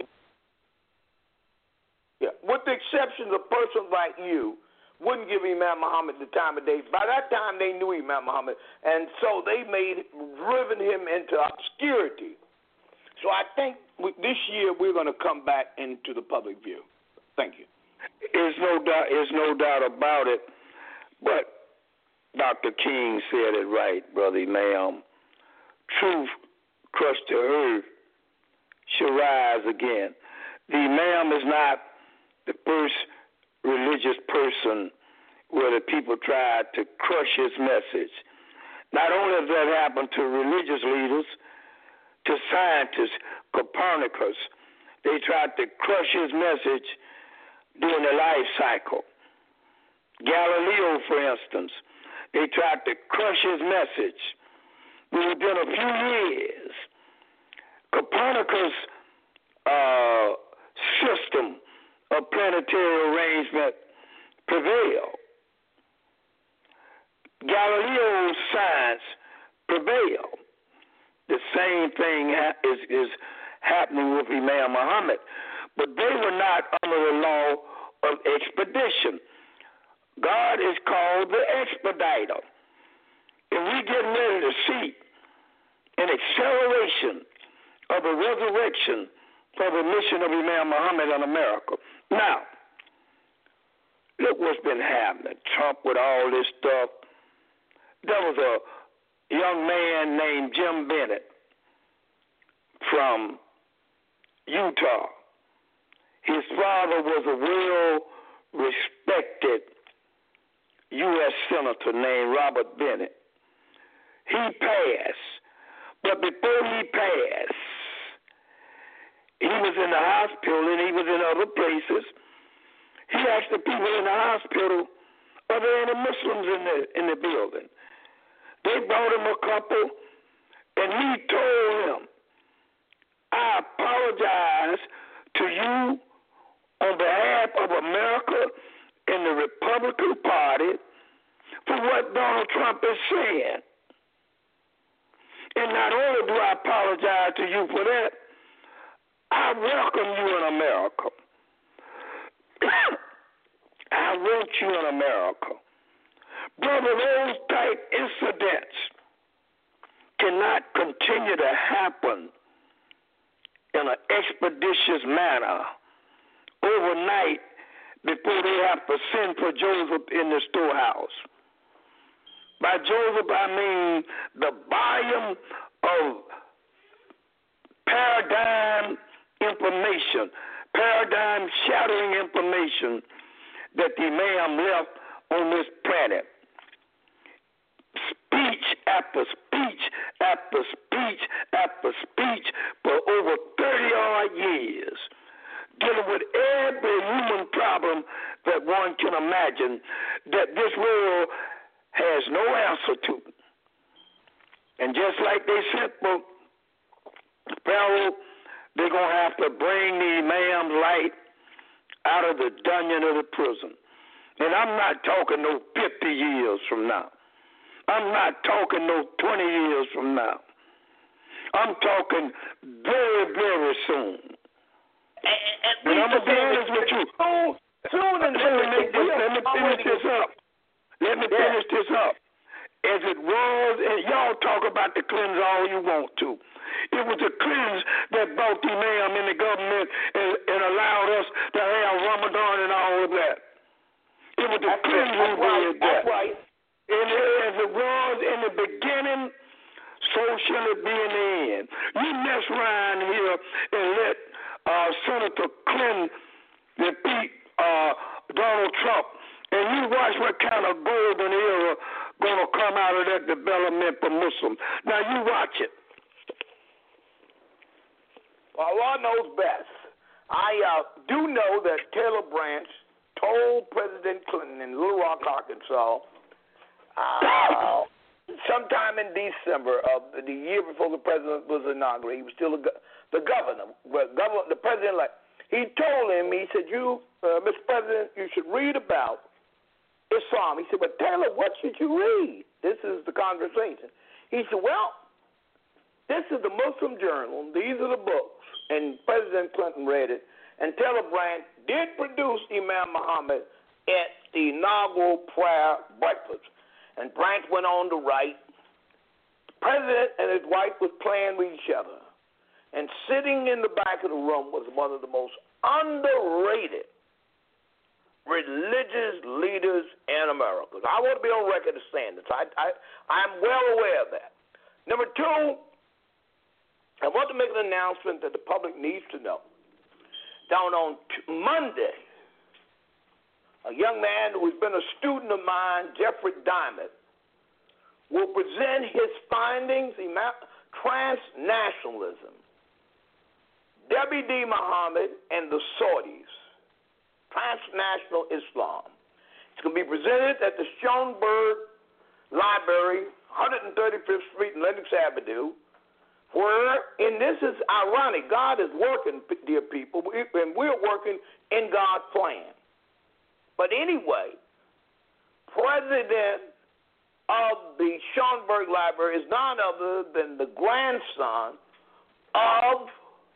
Yeah, with the exception of persons like you, wouldn't give Imam Muhammad the time of day. By that time, they knew Imam Muhammad, and so they made driven him into obscurity. So I think this year we're going to come back into the public view. Thank you. There's no doubt. There's no doubt about it. But Doctor King said it right, Brother Imam. Truth crushed to earth shall rise again. The Imam is not the first religious person where the people tried to crush his message. Not only has that happened to religious leaders, to scientists, Copernicus, they tried to crush his message during the life cycle. Galileo, for instance, they tried to crush his message. Within a few years, Copernicus' uh, system of planetary arrangement prevailed. Galileo's science prevailed. The same thing ha- is, is happening with Imam Muhammad. But they were not under the law of expedition. God is called the expediter. And we're getting ready to see an acceleration of the resurrection of the mission of Imam Muhammad in America. Now, look what's been happening. Trump with all this stuff. There was a young man named Jim Bennett from Utah. His father was a well-respected U S senator named Robert Bennett. He passed, but before he passed, he was in the hospital and he was in other places. He asked the people in the hospital, are there any Muslims in the in the building? They brought him a couple, and he told them, I apologize to you on behalf of America and the Republican Party for what Donald Trump is saying. And not only do I apologize to you for that, I welcome you in America. I want you in America. Brother, those type incidents cannot continue to happen in an expeditious manner overnight before they have to send for Joseph in the storehouse. By Joseph, I mean the volume of paradigm information, paradigm shattering information that the man left on this planet. Speech after speech after speech after speech for over thirty odd years, dealing with every human problem that one can imagine that this world has no answer to. And just like they sent for Pharaoh, they're going to have to bring the Imam's light out of the dungeon of the prison. And I'm not talking no fifty years from now. I'm not talking no twenty years from now. I'm talking very, very soon. And, and, and I'm going to be honest with you. Soon, soon and let, me make this, let me finish this up. Let me finish this up. As it was, and y'all talk about the cleanse all you want to. It was the cleanse that brought the Imam in the government and, and allowed us to have Ramadan and all of that. It was the that's cleanse who right. did that. That's right. And as it was in the beginning, so shall it be in the end. You mess around here and let uh, Senator Clinton defeat uh, Donald Trump, and you watch what kind of golden era going to come out of that development for Muslims. Now you watch it. Well, Allah knows best. I uh, do know that Taylor Branch told President Clinton in Little Rock, Arkansas, uh, sometime in December of the year before the president was inaugurated, he was still a, the governor, but governor, the president, like he told him, he said, "You, uh, Mister President, you should read about Islam." He said, "But Taylor, what should you read?" This is the conversation. He said, "Well, this is the Muslim Journal. These are the books." And President Clinton read it. And Taylor Branch did produce Imam Muhammad at the inaugural prayer breakfast. And Branch went on to write, the president and his wife was playing with each other. And sitting in the back of the room was one of the most underrated religious leaders in America. I want to be on record as saying this. I, I, I'm well aware of that. Number two, I want to make an announcement that the public needs to know. Down on t- Monday, a young man who has been a student of mine, Jeffrey Diamond, will present his findings in transnationalism, W D Muhammad and the Saudis, transnational Islam. It's going to be presented at the Schoenberg Library, one thirty-fifth Street and Lenox Avenue, where, and this is ironic, God is working, dear people, and we're working in God's plan. But anyway, president of the Schoenberg Library is none other than the grandson of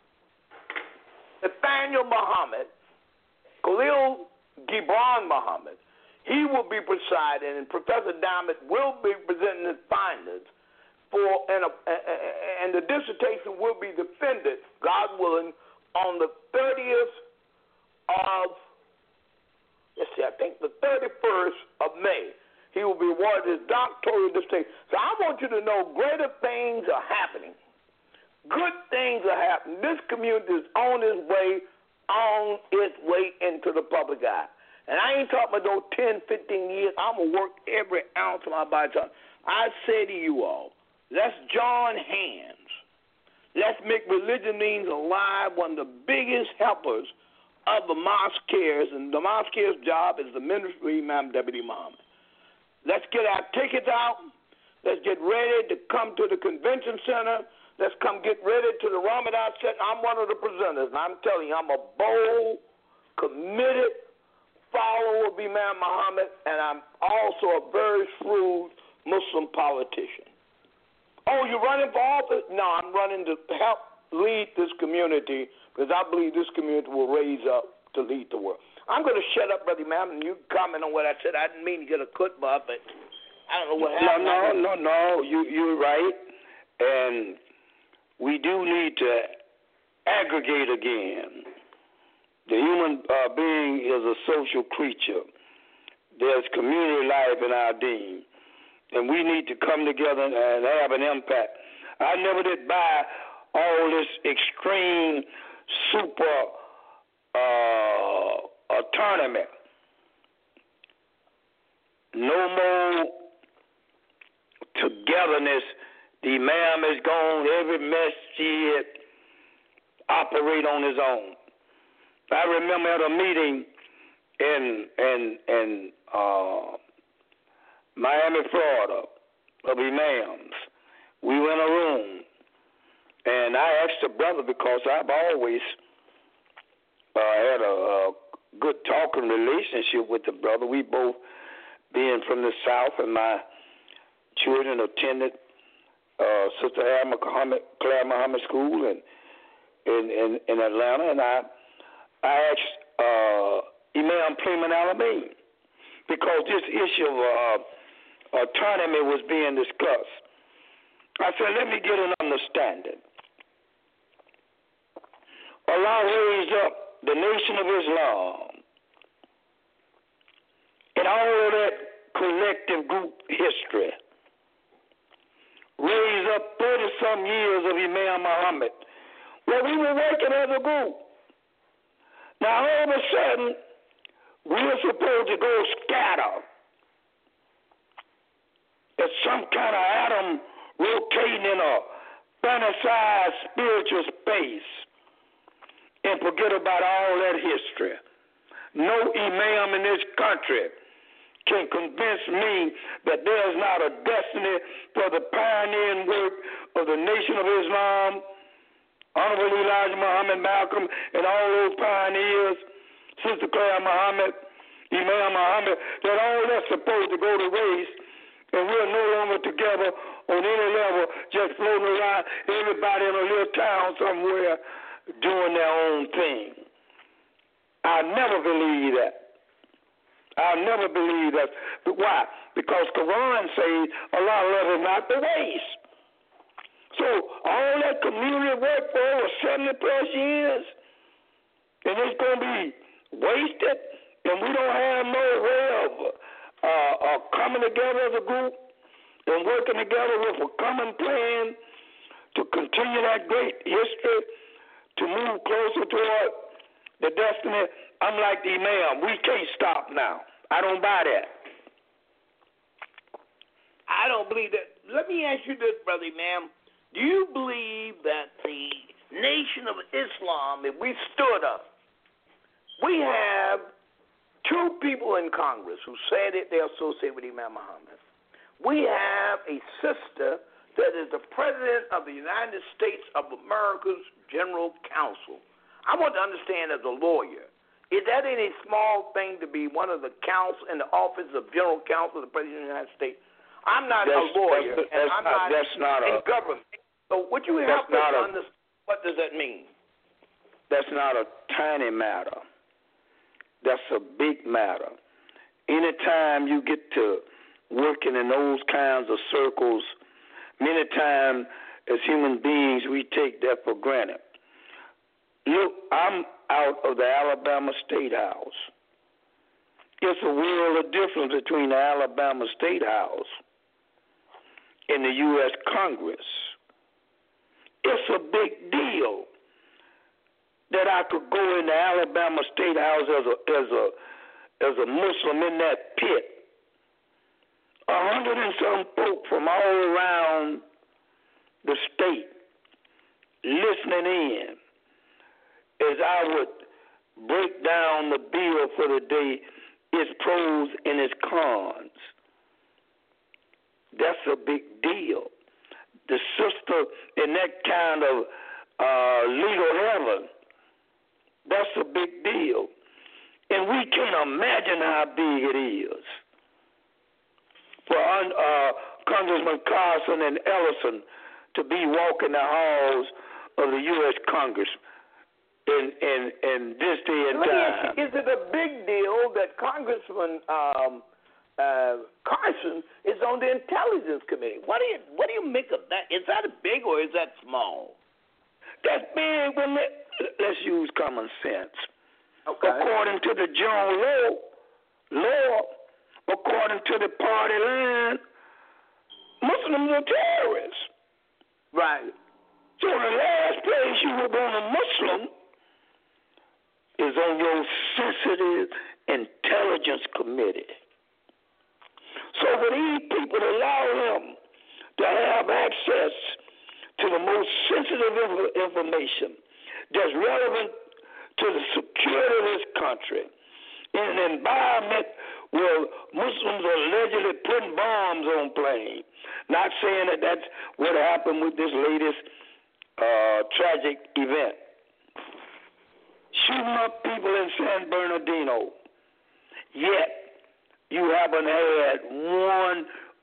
Nathaniel Muhammad, Khalil Gibran Muhammad. He will be presiding, and Professor Diamond will be presenting his findings. For and, a, and the dissertation will be defended, God willing, on the thirtieth of, let's see, I think the thirty-first of May. He will be awarded his doctoral dissertation. So I want you to know greater things are happening. Good things are happening. This community is on its way, on its way into the public eye. And I ain't talking about those ten, fifteen years. I'm going to work every ounce of my body. I say to you all, let's join hands. Let's make religion means alive, one of the biggest helpers of the mosqueers. And the mosqueers' job is the ministry, Imam Deputy Muhammad. Let's get our tickets out. Let's get ready to come to the convention center. Let's come get ready to the Ramadan Center. I'm one of the presenters, and I'm telling you, I'm a bold, committed follower of Imam Muhammad, and I'm also a very shrewd Muslim politician. Oh, you're running for office? No, I'm running to help lead this community because I believe this community will raise up to lead the world. I'm going to shut up, Brother Imam, and you comment on what I said. I didn't mean to get a khutbah, but I don't know what happened. No, no, no, no. You, you're right, and we do need to aggregate again. The human uh, being is a social creature. There's community life in our deen, and we need to come together and have an impact. I never did buy all this extreme super uh, uh, tournament. No more togetherness. The imam is gone. Every masjid operate on his own. I remember at a meeting in in in uh, Miami, Florida, of imams. We were in a room, and I asked the brother because I've always uh, had a, a good talking relationship with the brother. We both being from the South, and my children attended uh, Sister Muhammad, Claire Muhammad School in, in, in, in Atlanta, and I I asked uh, Imam Clement Al-Amin because this issue of uh, a tournament was being discussed. I said, let me get an understanding. Allah raised up the Nation of Islam and all of that collective group history. Raised up thirty-some years of Imam Muhammad. Well, we were working as a group. Now, all of a sudden, we were supposed to go scatter. It's some kind of atom rotating in a fantasized spiritual space and forget about all that history. No imam in this country can convince me that there's not a destiny for the pioneering work of the Nation of Islam, Honorable Elijah Muhammad, Malcolm, and all those pioneers, Sister Claire Muhammad, Imam Muhammad, that all that's supposed to go to waste, and we're no longer together on any level, just floating around, everybody in a little town somewhere doing their own thing. I never believe that. I'll never believe that. But why? Because Quran says Allah loves not the waste. So all that community work for over seventy plus years, and it's going to be wasted, and we don't have no way of uh, uh, coming together as a group and working together with a common plan to continue that great history, to move closer toward the destiny. I'm like the Imam. We can't stop now. I don't buy that. I don't believe that. Let me ask you this, Brother Imam. Do you believe that the Nation of Islam, if we stood up, we have two people in Congress who said that they're associated with Imam Muhammad. We have a sister that is the President of the United States of America's General Counsel. I want to understand as a lawyer, is that any small thing to be one of the counsel in the office of General Counsel of the President of the United States? I'm not that's, a lawyer, that's, and that's I'm not, not, that's not in a, government. So would you help us a, understand what does that mean? That's not a tiny matter. That's a big matter. Anytime you get to working in those kinds of circles, many times as human beings we take that for granted. Look, I'm out of the Alabama State House. It's a world of difference between the Alabama State House and the U S Congress. It's a big deal that I could go in the Alabama State House as a as a as a Muslim in that pit. A hundred and some folk from all around the state listening in as I would break down the bill for the day, its pros and its cons. That's a big deal. The sister in that kind of uh, legal heaven, that's a big deal. And we can't imagine how big it is for uh, Congressman Carson and Ellison to be walking the halls of the U S Congress in, in, in this day and time. Is it a big deal that Congressman um, uh, Carson is on the Intelligence Committee? What do you what do you make of that? Is that big or is that small? That's big. Well, let, let's use common sense. Okay. According to the general law, law, according to the party line, Muslims are terrorists. Right. So the last place you would want a Muslim is on your sensitive intelligence committee. So for these people to allow him to have access to the most sensitive inf- information that's relevant to the security of this country in an environment where Muslims are allegedly putting bombs on planes. Not saying that that's what happened with this latest uh, tragic event. Shooting up people in San Bernardino. Yet, you haven't had one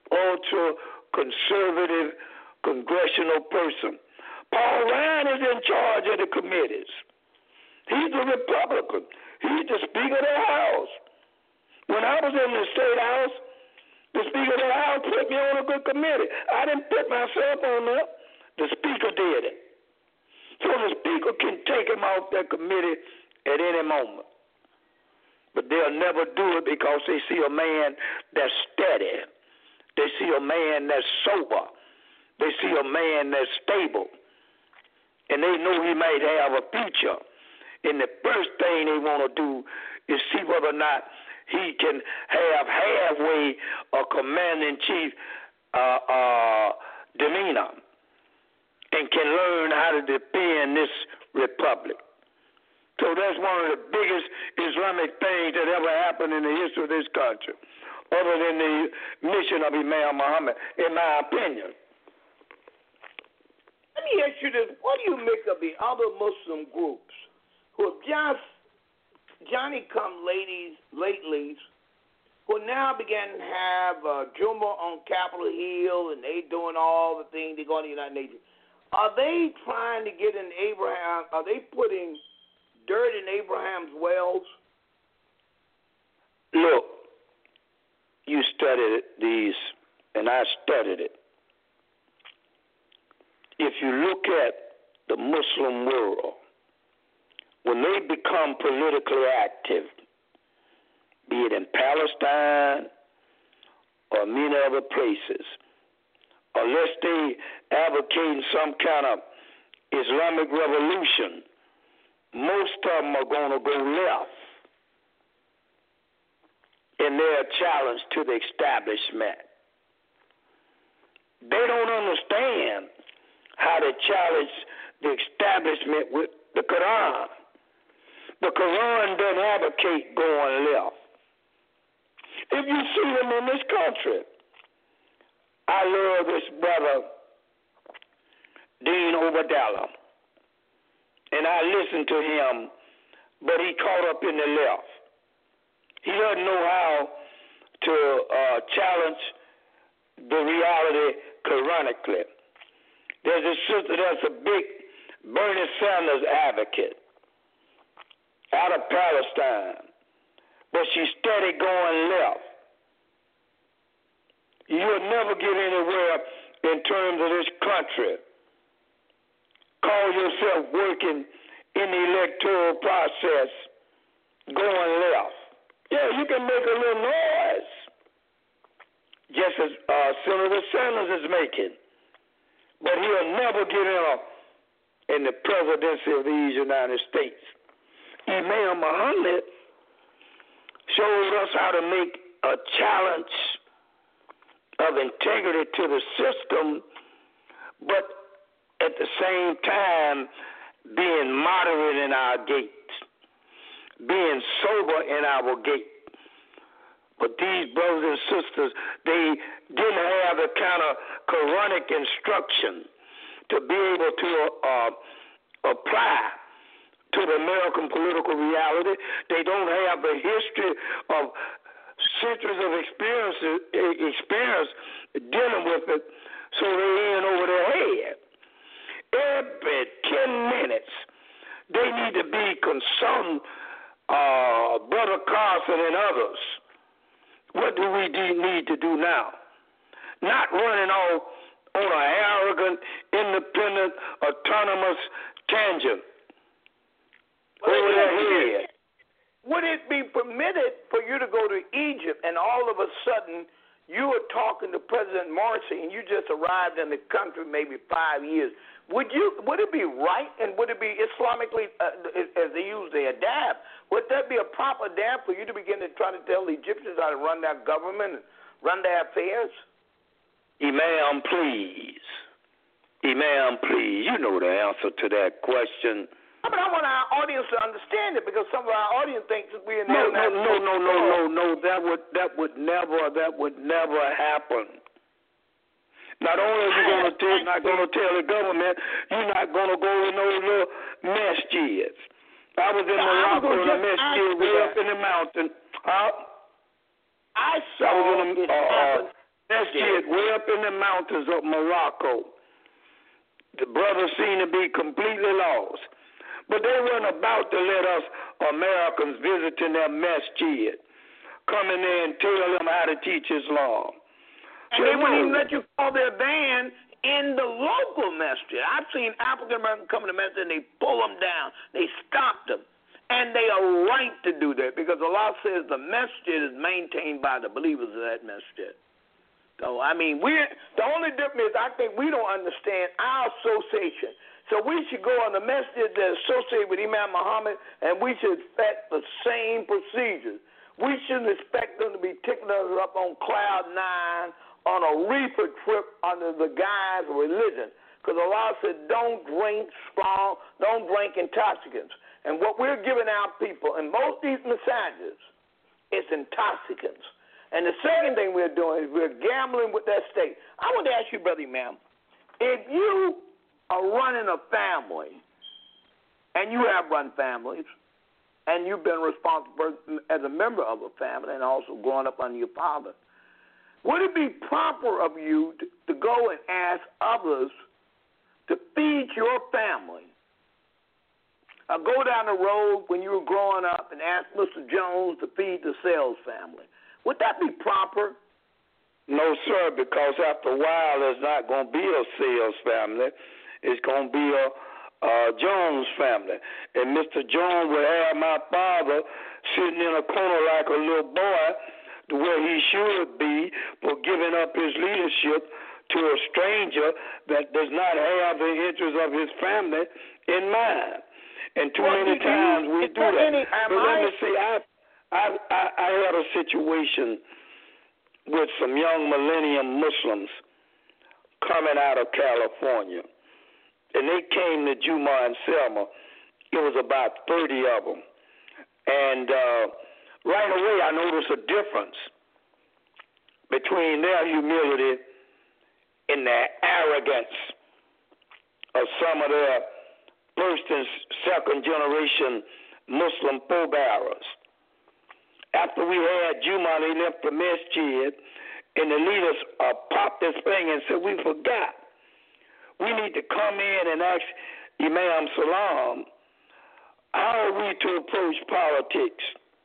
ultra-conservative congressional person. Paul Ryan is in charge of the committees. He's a Republican. He's the Speaker of the House. When I was in the State House, the Speaker of the House put me on a good committee. I didn't put myself on there. The Speaker did it. So the Speaker can take him off that committee at any moment. But they'll never do it because they see a man that's steady. They see a man that's sober. They see a man that's stable. And they know he might have a future. And the first thing they want to do is see whether or not he can have halfway a commander-in-chief uh, uh, demeanor and can learn how to defend this republic. So that's one of the biggest Islamic things that ever happened in the history of this country, other than the mission of Imam Muhammad, in my opinion. Let me ask you this. What do you make of the other Muslim groups who have just Johnny-come-ladies, latelys, who now began to have uh, Juma on Capitol Hill, and they doing all the things, they're going to the United Nations. Are they trying to get in Abraham, are they putting dirt in Abraham's wells? Look, you studied these, and I studied it. If you look at the Muslim world, when they become politically active, be it in Palestine or many other places, unless they advocate some kind of Islamic revolution, most of them are going to go left in their challenge to the establishment. They don't understand how to challenge the establishment with the Quran. The Quran doesn't advocate going left. If you see them in this country, I love this brother, Dean Obadiah, and I listen to him, but he caught up in the left. He doesn't know how to uh, challenge the reality Quranically. There's a sister that's a big Bernie Sanders advocate out of Palestine, but she's steady going left. You'll never get anywhere in terms of this country. Call yourself working in the electoral process going left. Yeah, you can make a little noise, just as uh, Senator Sanders is making, but he'll never get in, a, in the presidency of these United States. Imam Muhammad showed us how to make a challenge of integrity to the system, but at the same time being moderate in our gates, being sober in our gait. But these brothers and sisters, they didn't have the kind of Quranic instruction to be able to uh, apply to the American political reality. They don't have the history of centuries of experience, experience dealing with it, so they're in over their head. Every ten minutes, they need to be consulting uh, Brother Carson and others. What do we need to do now? Not running off on an arrogant, independent, autonomous tangent over their head. Would it be permitted for you to go to Egypt and all of a sudden you were talking to President Morsi and you just arrived in the country maybe five years? Would you? Would it be right and would it be Islamically, uh, as they use the adab, would that be a proper adab for you to begin to try to tell the Egyptians how to run their government and run their affairs? Imam, please. Imam, please. You know the answer to that question. But I want our audience to understand it because some of our audience thinks that we're in no, no, no, no, no, no, no. That would that would never that would never happen. Not only are you going to tell, not going to tell the government, you're not going to go in those little masjids. I was in Morocco in a masjid way up in the mountain. Huh? I saw I was in it a uh, happen. masjid way up in the mountains of Morocco. The brothers seemed to be completely lost. But they weren't about to let us Americans visiting their masjid come in there and tell them how to teach Islam. And they wouldn't even let you call their van in the local masjid. I've seen African Americans come to the masjid and they pull them down. They stop them. And they are right to do that because Allah says the masjid is maintained by the believers of that masjid. So, I mean, we're, the only difference is I think we don't understand our association. So we should go on the masjid that's associated with Imam Muhammad and we should expect the same procedures. We shouldn't expect them to be taking us up on cloud nine on a reefer trip under the guise of religion. Because Allah said, don't drink strong, don't drink intoxicants. And what we're giving our people in most of these massages is intoxicants. And the second thing we're doing is we're gambling with that state. I want to ask you, Brother Imam, if you are running a family, and you have run families, and you've been responsible as a member of a family and also growing up under your father, would it be proper of you to, to go and ask others to feed your family? Or go down the road when you were growing up and ask Mister Jones to feed the Sales family. Would that be proper? No, sir, because after a while there's not going to be a Sales family. It's going to be a uh, Jones family. And Mister Jones would have my father sitting in a corner like a little boy where he should be for giving up his leadership to a stranger that does not have the interests of his family in mind. And too well, many times you, we do that. Any, but let I... me say, I, I, I, I had a situation with some young millennium Muslims coming out of California. And they came to Juma and Selma. It was about thirty of them. And uh, right away I noticed a difference between their humility and their arrogance of some of their first and second generation Muslim forebearers. After we had Juma, they left the masjid, and the leaders uh, popped this thing and said, we forgot. We need to come in and ask Imam Salam, how are we to approach politics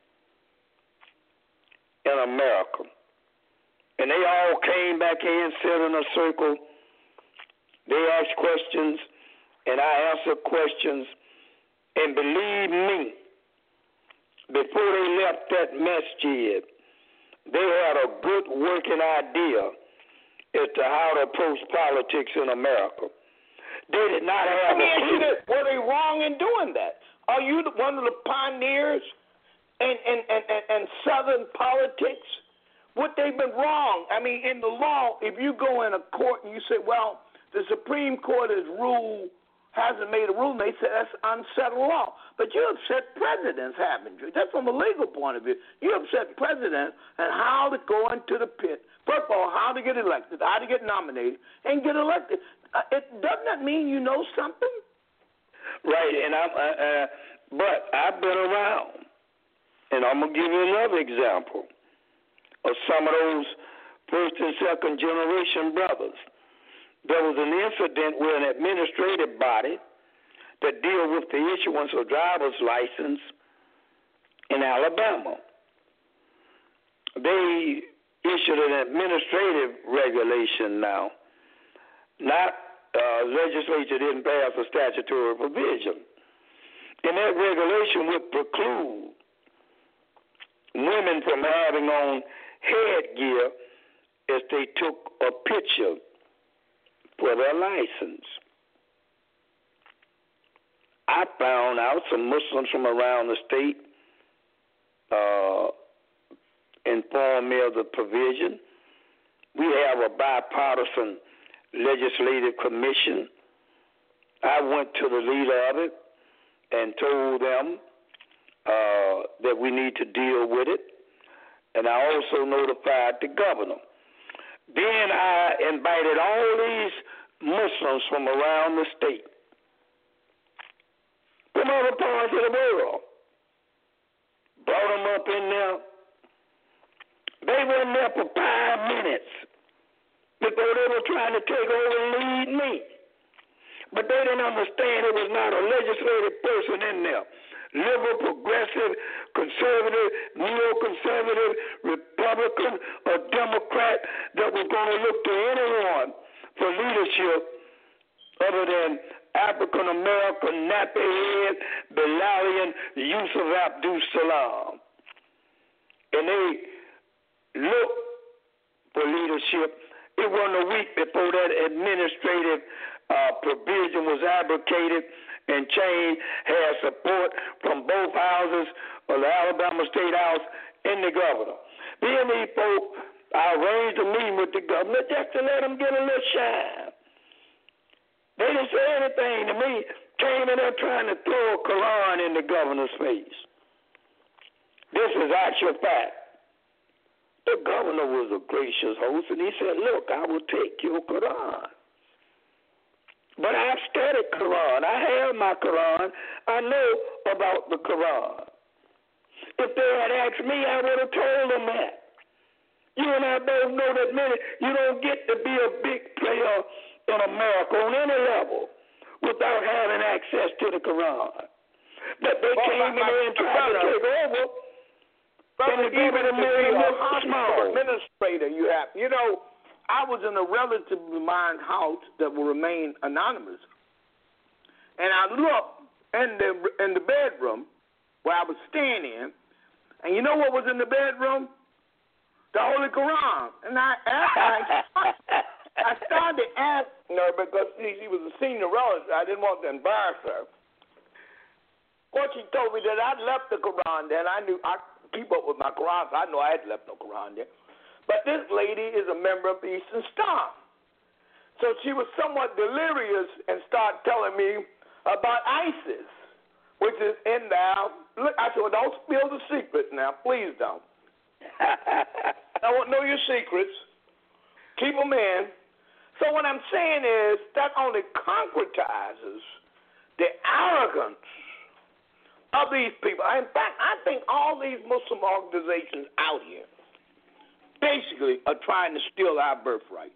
in America? And they all came back in, sat in a circle. They asked questions, and I answered questions. And believe me, before they left that masjid, they had a good working idea as to how to approach politics in America. They did not have Let me a ask clue. you this. Were they wrong in doing that? Are you one of the pioneers and, and, and, and, and Southern politics, what they've been wrong. I mean, in the law, if you go in a court and you say, well, the Supreme Court has ruled, hasn't made a rule, and they say that's unsettled law. But you upset presidents, haven't you? That's from a legal point of view. You upset presidents and how to go into the pit. First of all, how to get elected, how to get nominated, and get elected. Uh, it doesn't that mean you know something? Right, and I'm, uh, uh, but I've been around, and I'm gonna give you another example of some of those first and second generation brothers. There was an incident where an administrative body that deal with the issuance of driver's license in Alabama. They issued an administrative regulation now. Not uh, legislature didn't pass a statutory provision. And that regulation would preclude women from having on headgear as they took a picture for their license. I found out some Muslims from around the state uh, informed me of the provision. We have a bipartisan legislative commission. I went to the leader of it and told them uh, that we need to deal with it, and I also notified the governor. Then I invited all these Muslims from around the state, from other parts of the world, brought them up in there. They weren't there for five minutes before they were trying to take over and lead me. But they didn't understand it was not a legislative person in there. Liberal, progressive, conservative, neoconservative, Republican, or Democrat that was going to look to anyone for leadership other than African American, nappy-head, Bilalian Yusuf Abdul Salam. And they looked for leadership. It wasn't a week before that administrative uh, provision was abrogated and changed, had support from both houses of the Alabama State House and the governor. Then these folk, I arranged a meeting with the governor just to let them get a little shine. They didn't say anything to me, came in there trying to throw a Quran in the governor's face. This is actual fact. The governor was a gracious host, and he said, look, I will take your Quran. But I've studied Quran. I have my Quran. I know about the Quran. If they had asked me, I would have told them that. You and I both know that many, you don't get to be a big player in America on any level without having access to the Quran. But they well, came in there and tried to take over. Brother, even to be a hospital administrator, you have, you know, I was in a relatively mined house that will remain anonymous, and I looked in the in the bedroom where I was staying in, and you know what was in the bedroom? The Holy Quran. And I I, I started asking her because she, she was a senior relative. I didn't want to embarrass her. What she told me that I'd left the Quran there, and I knew I keep up with my Quran, so I know I had left no Quran there. But this lady is a member of the Eastern Star. So she was somewhat delirious and started telling me about ISIS, which is in there. Look, I said, well, don't spill the secrets now. Please don't. I won't know your secrets. Keep them in. So what I'm saying is that only concretizes the arrogance of these people. In fact, I think all these Muslim organizations out here basically are trying to steal our birthrights.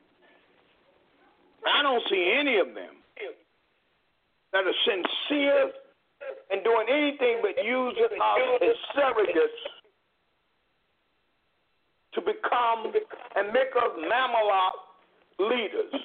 I don't see any of them that are sincere in doing anything but using us as surrogates to become and make us Mamelot leaders.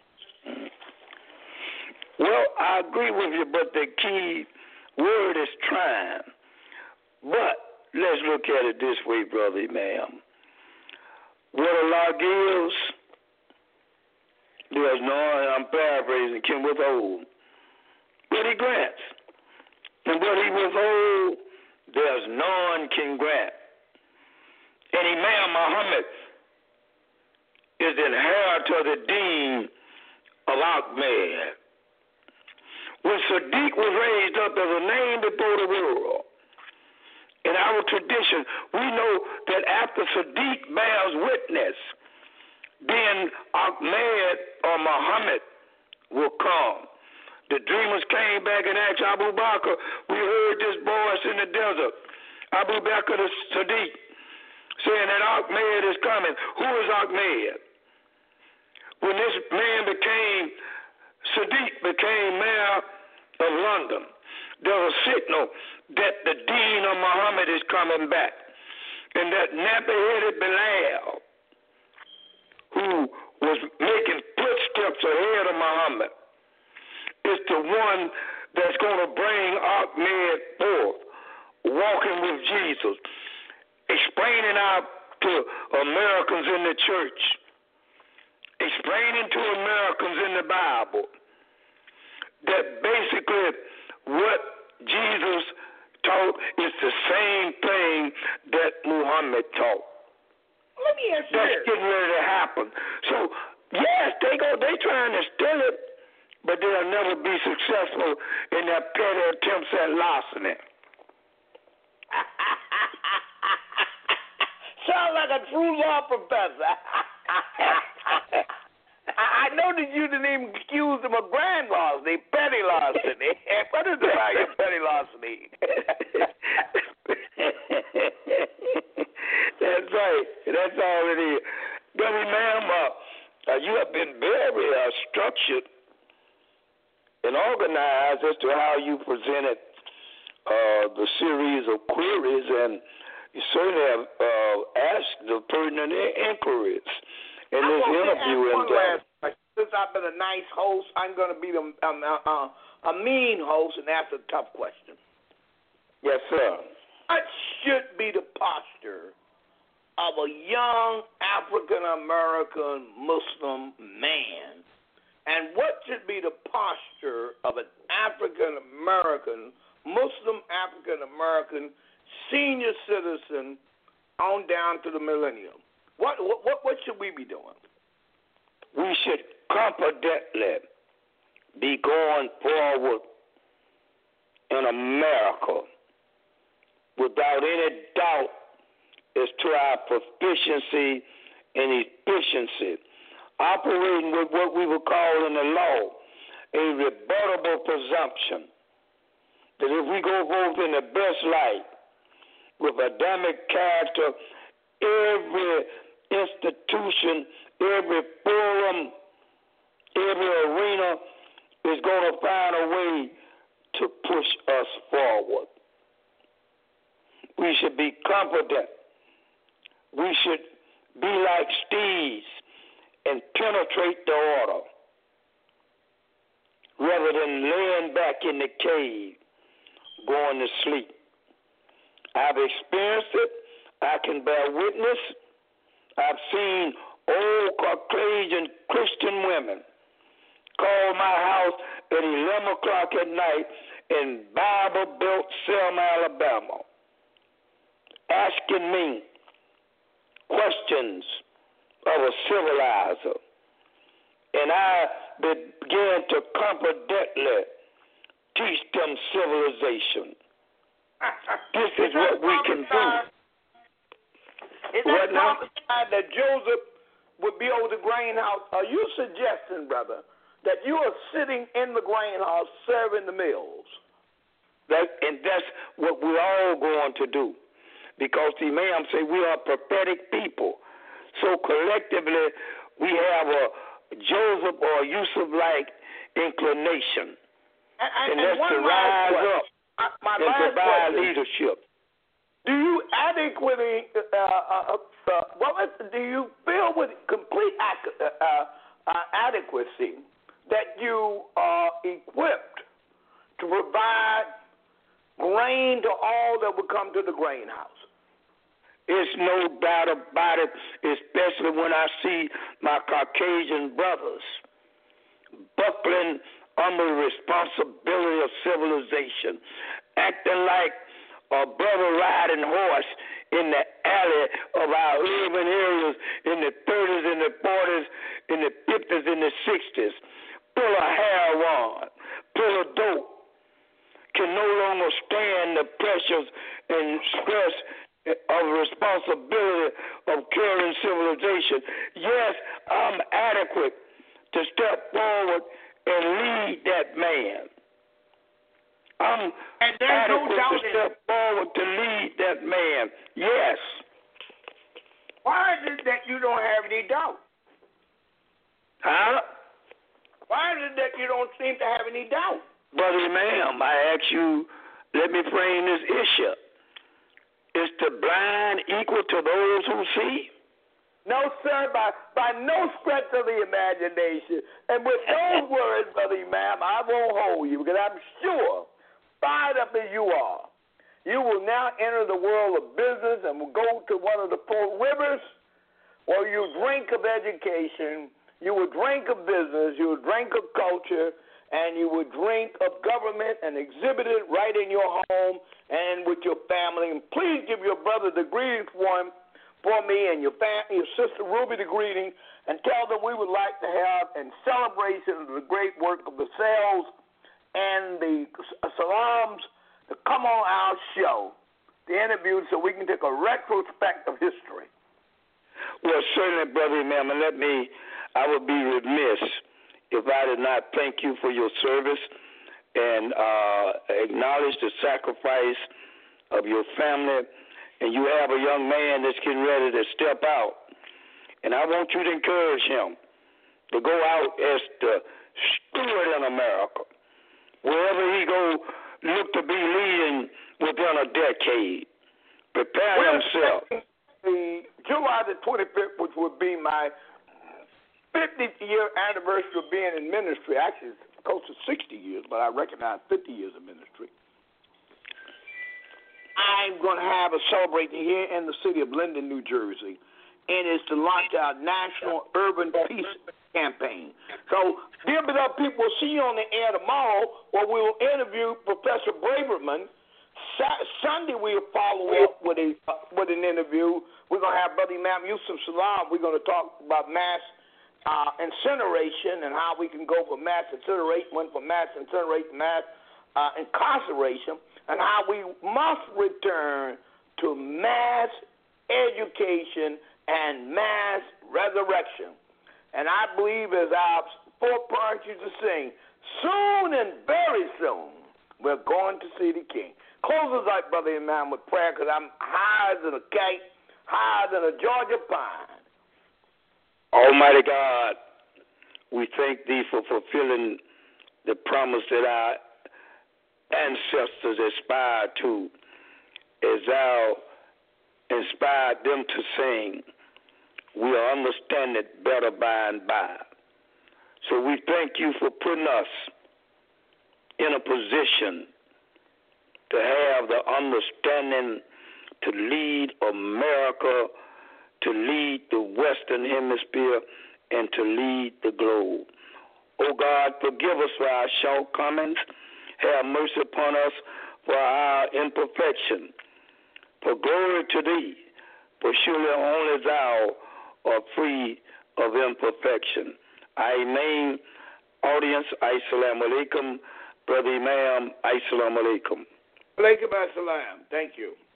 Well, I agree with you, but the key word is trying. But let's look at it this way, brother, ma'am. What Allah gives, there's no, I'm paraphrasing, can withhold. What he grants. And what he withhold, there's none can grant. And Imam Muhammad is the inheritor of the deen of Ahmed. When Sadiq was raised up as a name before the world, in our tradition, we know that after Sadiq bears witness, then Ahmed or Muhammad will come. The dreamers came back and asked Abu Bakr, we heard this voice in the desert, Abu Bakr the Sadiq, saying that Ahmed is coming. Who is Ahmed? When this man became, Sadiq became mayor of London, there was a signal that the deen of Muhammad is coming back. And that nappy-headed Bilal, who was making footsteps ahead of Muhammad, is the one that's going to bring Ahmed forth, walking with Jesus, explaining out to Americans in the church, explaining to Americans in the Bible that basically what Jesus taught is the same thing that Muhammad taught. Let me ask you That's this. getting ready to happen. So, yes, they go, they trying to steal it, but they'll never be successful in their petty attempts at larceny. Sound like a true law professor. I know that you didn't even accuse them of grand larceny, petty larceny. What is the value of petty larceny? That's right. That's all it is. But remember, uh, you have been very uh, structured and organized as to how you presented uh, the series of queries, and you certainly have uh, asked the pertinent inquiries in this interview. And uh, since I've been a nice host, I'm going to be the, um, uh, uh, a mean host and ask a tough question. Yes, sir. What should be the posture of a young African-American Muslim man? And what should be the posture of an African-American, Muslim African-American senior citizen on down to the millennium? What, what, what should we be doing? We should confidently be going forward in America without any doubt as to our proficiency and efficiency, operating with what we would call in the law a rebuttable presumption that if we go forth in the best light with Adamic character, every institution, every forum, every arena is going to find a way to push us forward. We should be confident. We should be like steeds and penetrate the order rather than laying back in the cave going to sleep. I've experienced it. I can bear witness. I've seen old Caucasian Christian women call my house at eleven o'clock at night in Bible Belt, Selma, Alabama, asking me questions of a civilizer. And I began to confidently teach them civilization. This is what we can do. Is that prophesied that Joseph would be over the grain house? Are you suggesting, brother, that you are sitting in the grain house serving the meals? That, and that's what we're all going to do. Because the Imam say we are prophetic people. So collectively, we have a Joseph or Yusuf-like inclination. And, and, and that's and to rise question. up My and provide question. leadership. Do you adequately, uh, uh, uh, well, do you feel with complete ac- uh, uh, adequacy that you are equipped to provide grain to all that will come to the grain house? There's no doubt about it, especially when I see my Caucasian brothers buckling under the responsibility of civilization, acting like a brother riding horse in the alley of our urban areas in the thirties and the forties, in the fifties and the sixties, full of heroin, full of dope, can no longer stand the pressures and stress of responsibility of carrying civilization. Yes, I'm adequate to step forward and lead that man. I'm and there's no adequate doubt to step forward to lead that man. Yes. Why is it that you don't have any doubt? Huh? Why is it that you don't seem to have any doubt? Brother Imam, I ask you, let me frame this issue. Is the blind equal to those who see? No, sir, by, by no stretch of the imagination. And with those words, Brother Imam, I won't hold you because I'm sure, fired up as you are, you will now enter the world of business and will go to one of the four rivers where you drink of education, you will drink of business, you will drink of culture, and you would drink of government and exhibit it right in your home and with your family. And please give your brother the greetings for him, for me, and your family, your sister Ruby the greeting, and tell them we would like to have a celebration of the great work of the sales and the salams to come on our show, the interview, so we can take a retrospect of history. Well, certainly, Brother Imam, and let me, I would be remiss if I did not thank you for your service and uh, acknowledge the sacrifice of your family. And you have a young man that's getting ready to step out. And I want you to encourage him to go out as the steward in America. Wherever he go, look to be leading within a decade. Prepare We're himself. The July the twenty-fifth, which would be my fiftieth year anniversary of being in ministry. Actually, it's close to sixty years, but I recognize fifty years of ministry. I'm going to have a celebration here in the city of Linden, New Jersey, and it's to launch our National Urban Peace Campaign. So, dear beloved people, we'll see you on the air tomorrow, where we will interview Professor Braverman. Sa- Sunday we'll follow up with a uh, with an interview. We're going to have Brother Imam Yusuf Salam. We're going to talk about mass uh, incineration and how we can go from mass incineration, went from mass incineration, mass uh, incarceration, and how we must return to mass education and mass resurrection. And I believe, as our foreparents used to sing, soon and very soon, we're going to see the King. Close us out, Brother Imam, with prayer, because I'm higher than a kite, higher than a Georgia pine. Almighty God, we thank thee for fulfilling the promise that our ancestors aspired to, as thou inspired them to sing. We'll understand it better by and by. So we thank you for putting us in a position to have the understanding to lead America, to lead the Western Hemisphere, and to lead the globe. Oh God, forgive us for our shortcomings. Have mercy upon us for our imperfection. For glory to thee, for surely only thou art free of imperfection. Amen. Audience, assalamu alaikum. Brother Imam, assalamu alaikum. Alaikum assalam. Thank you.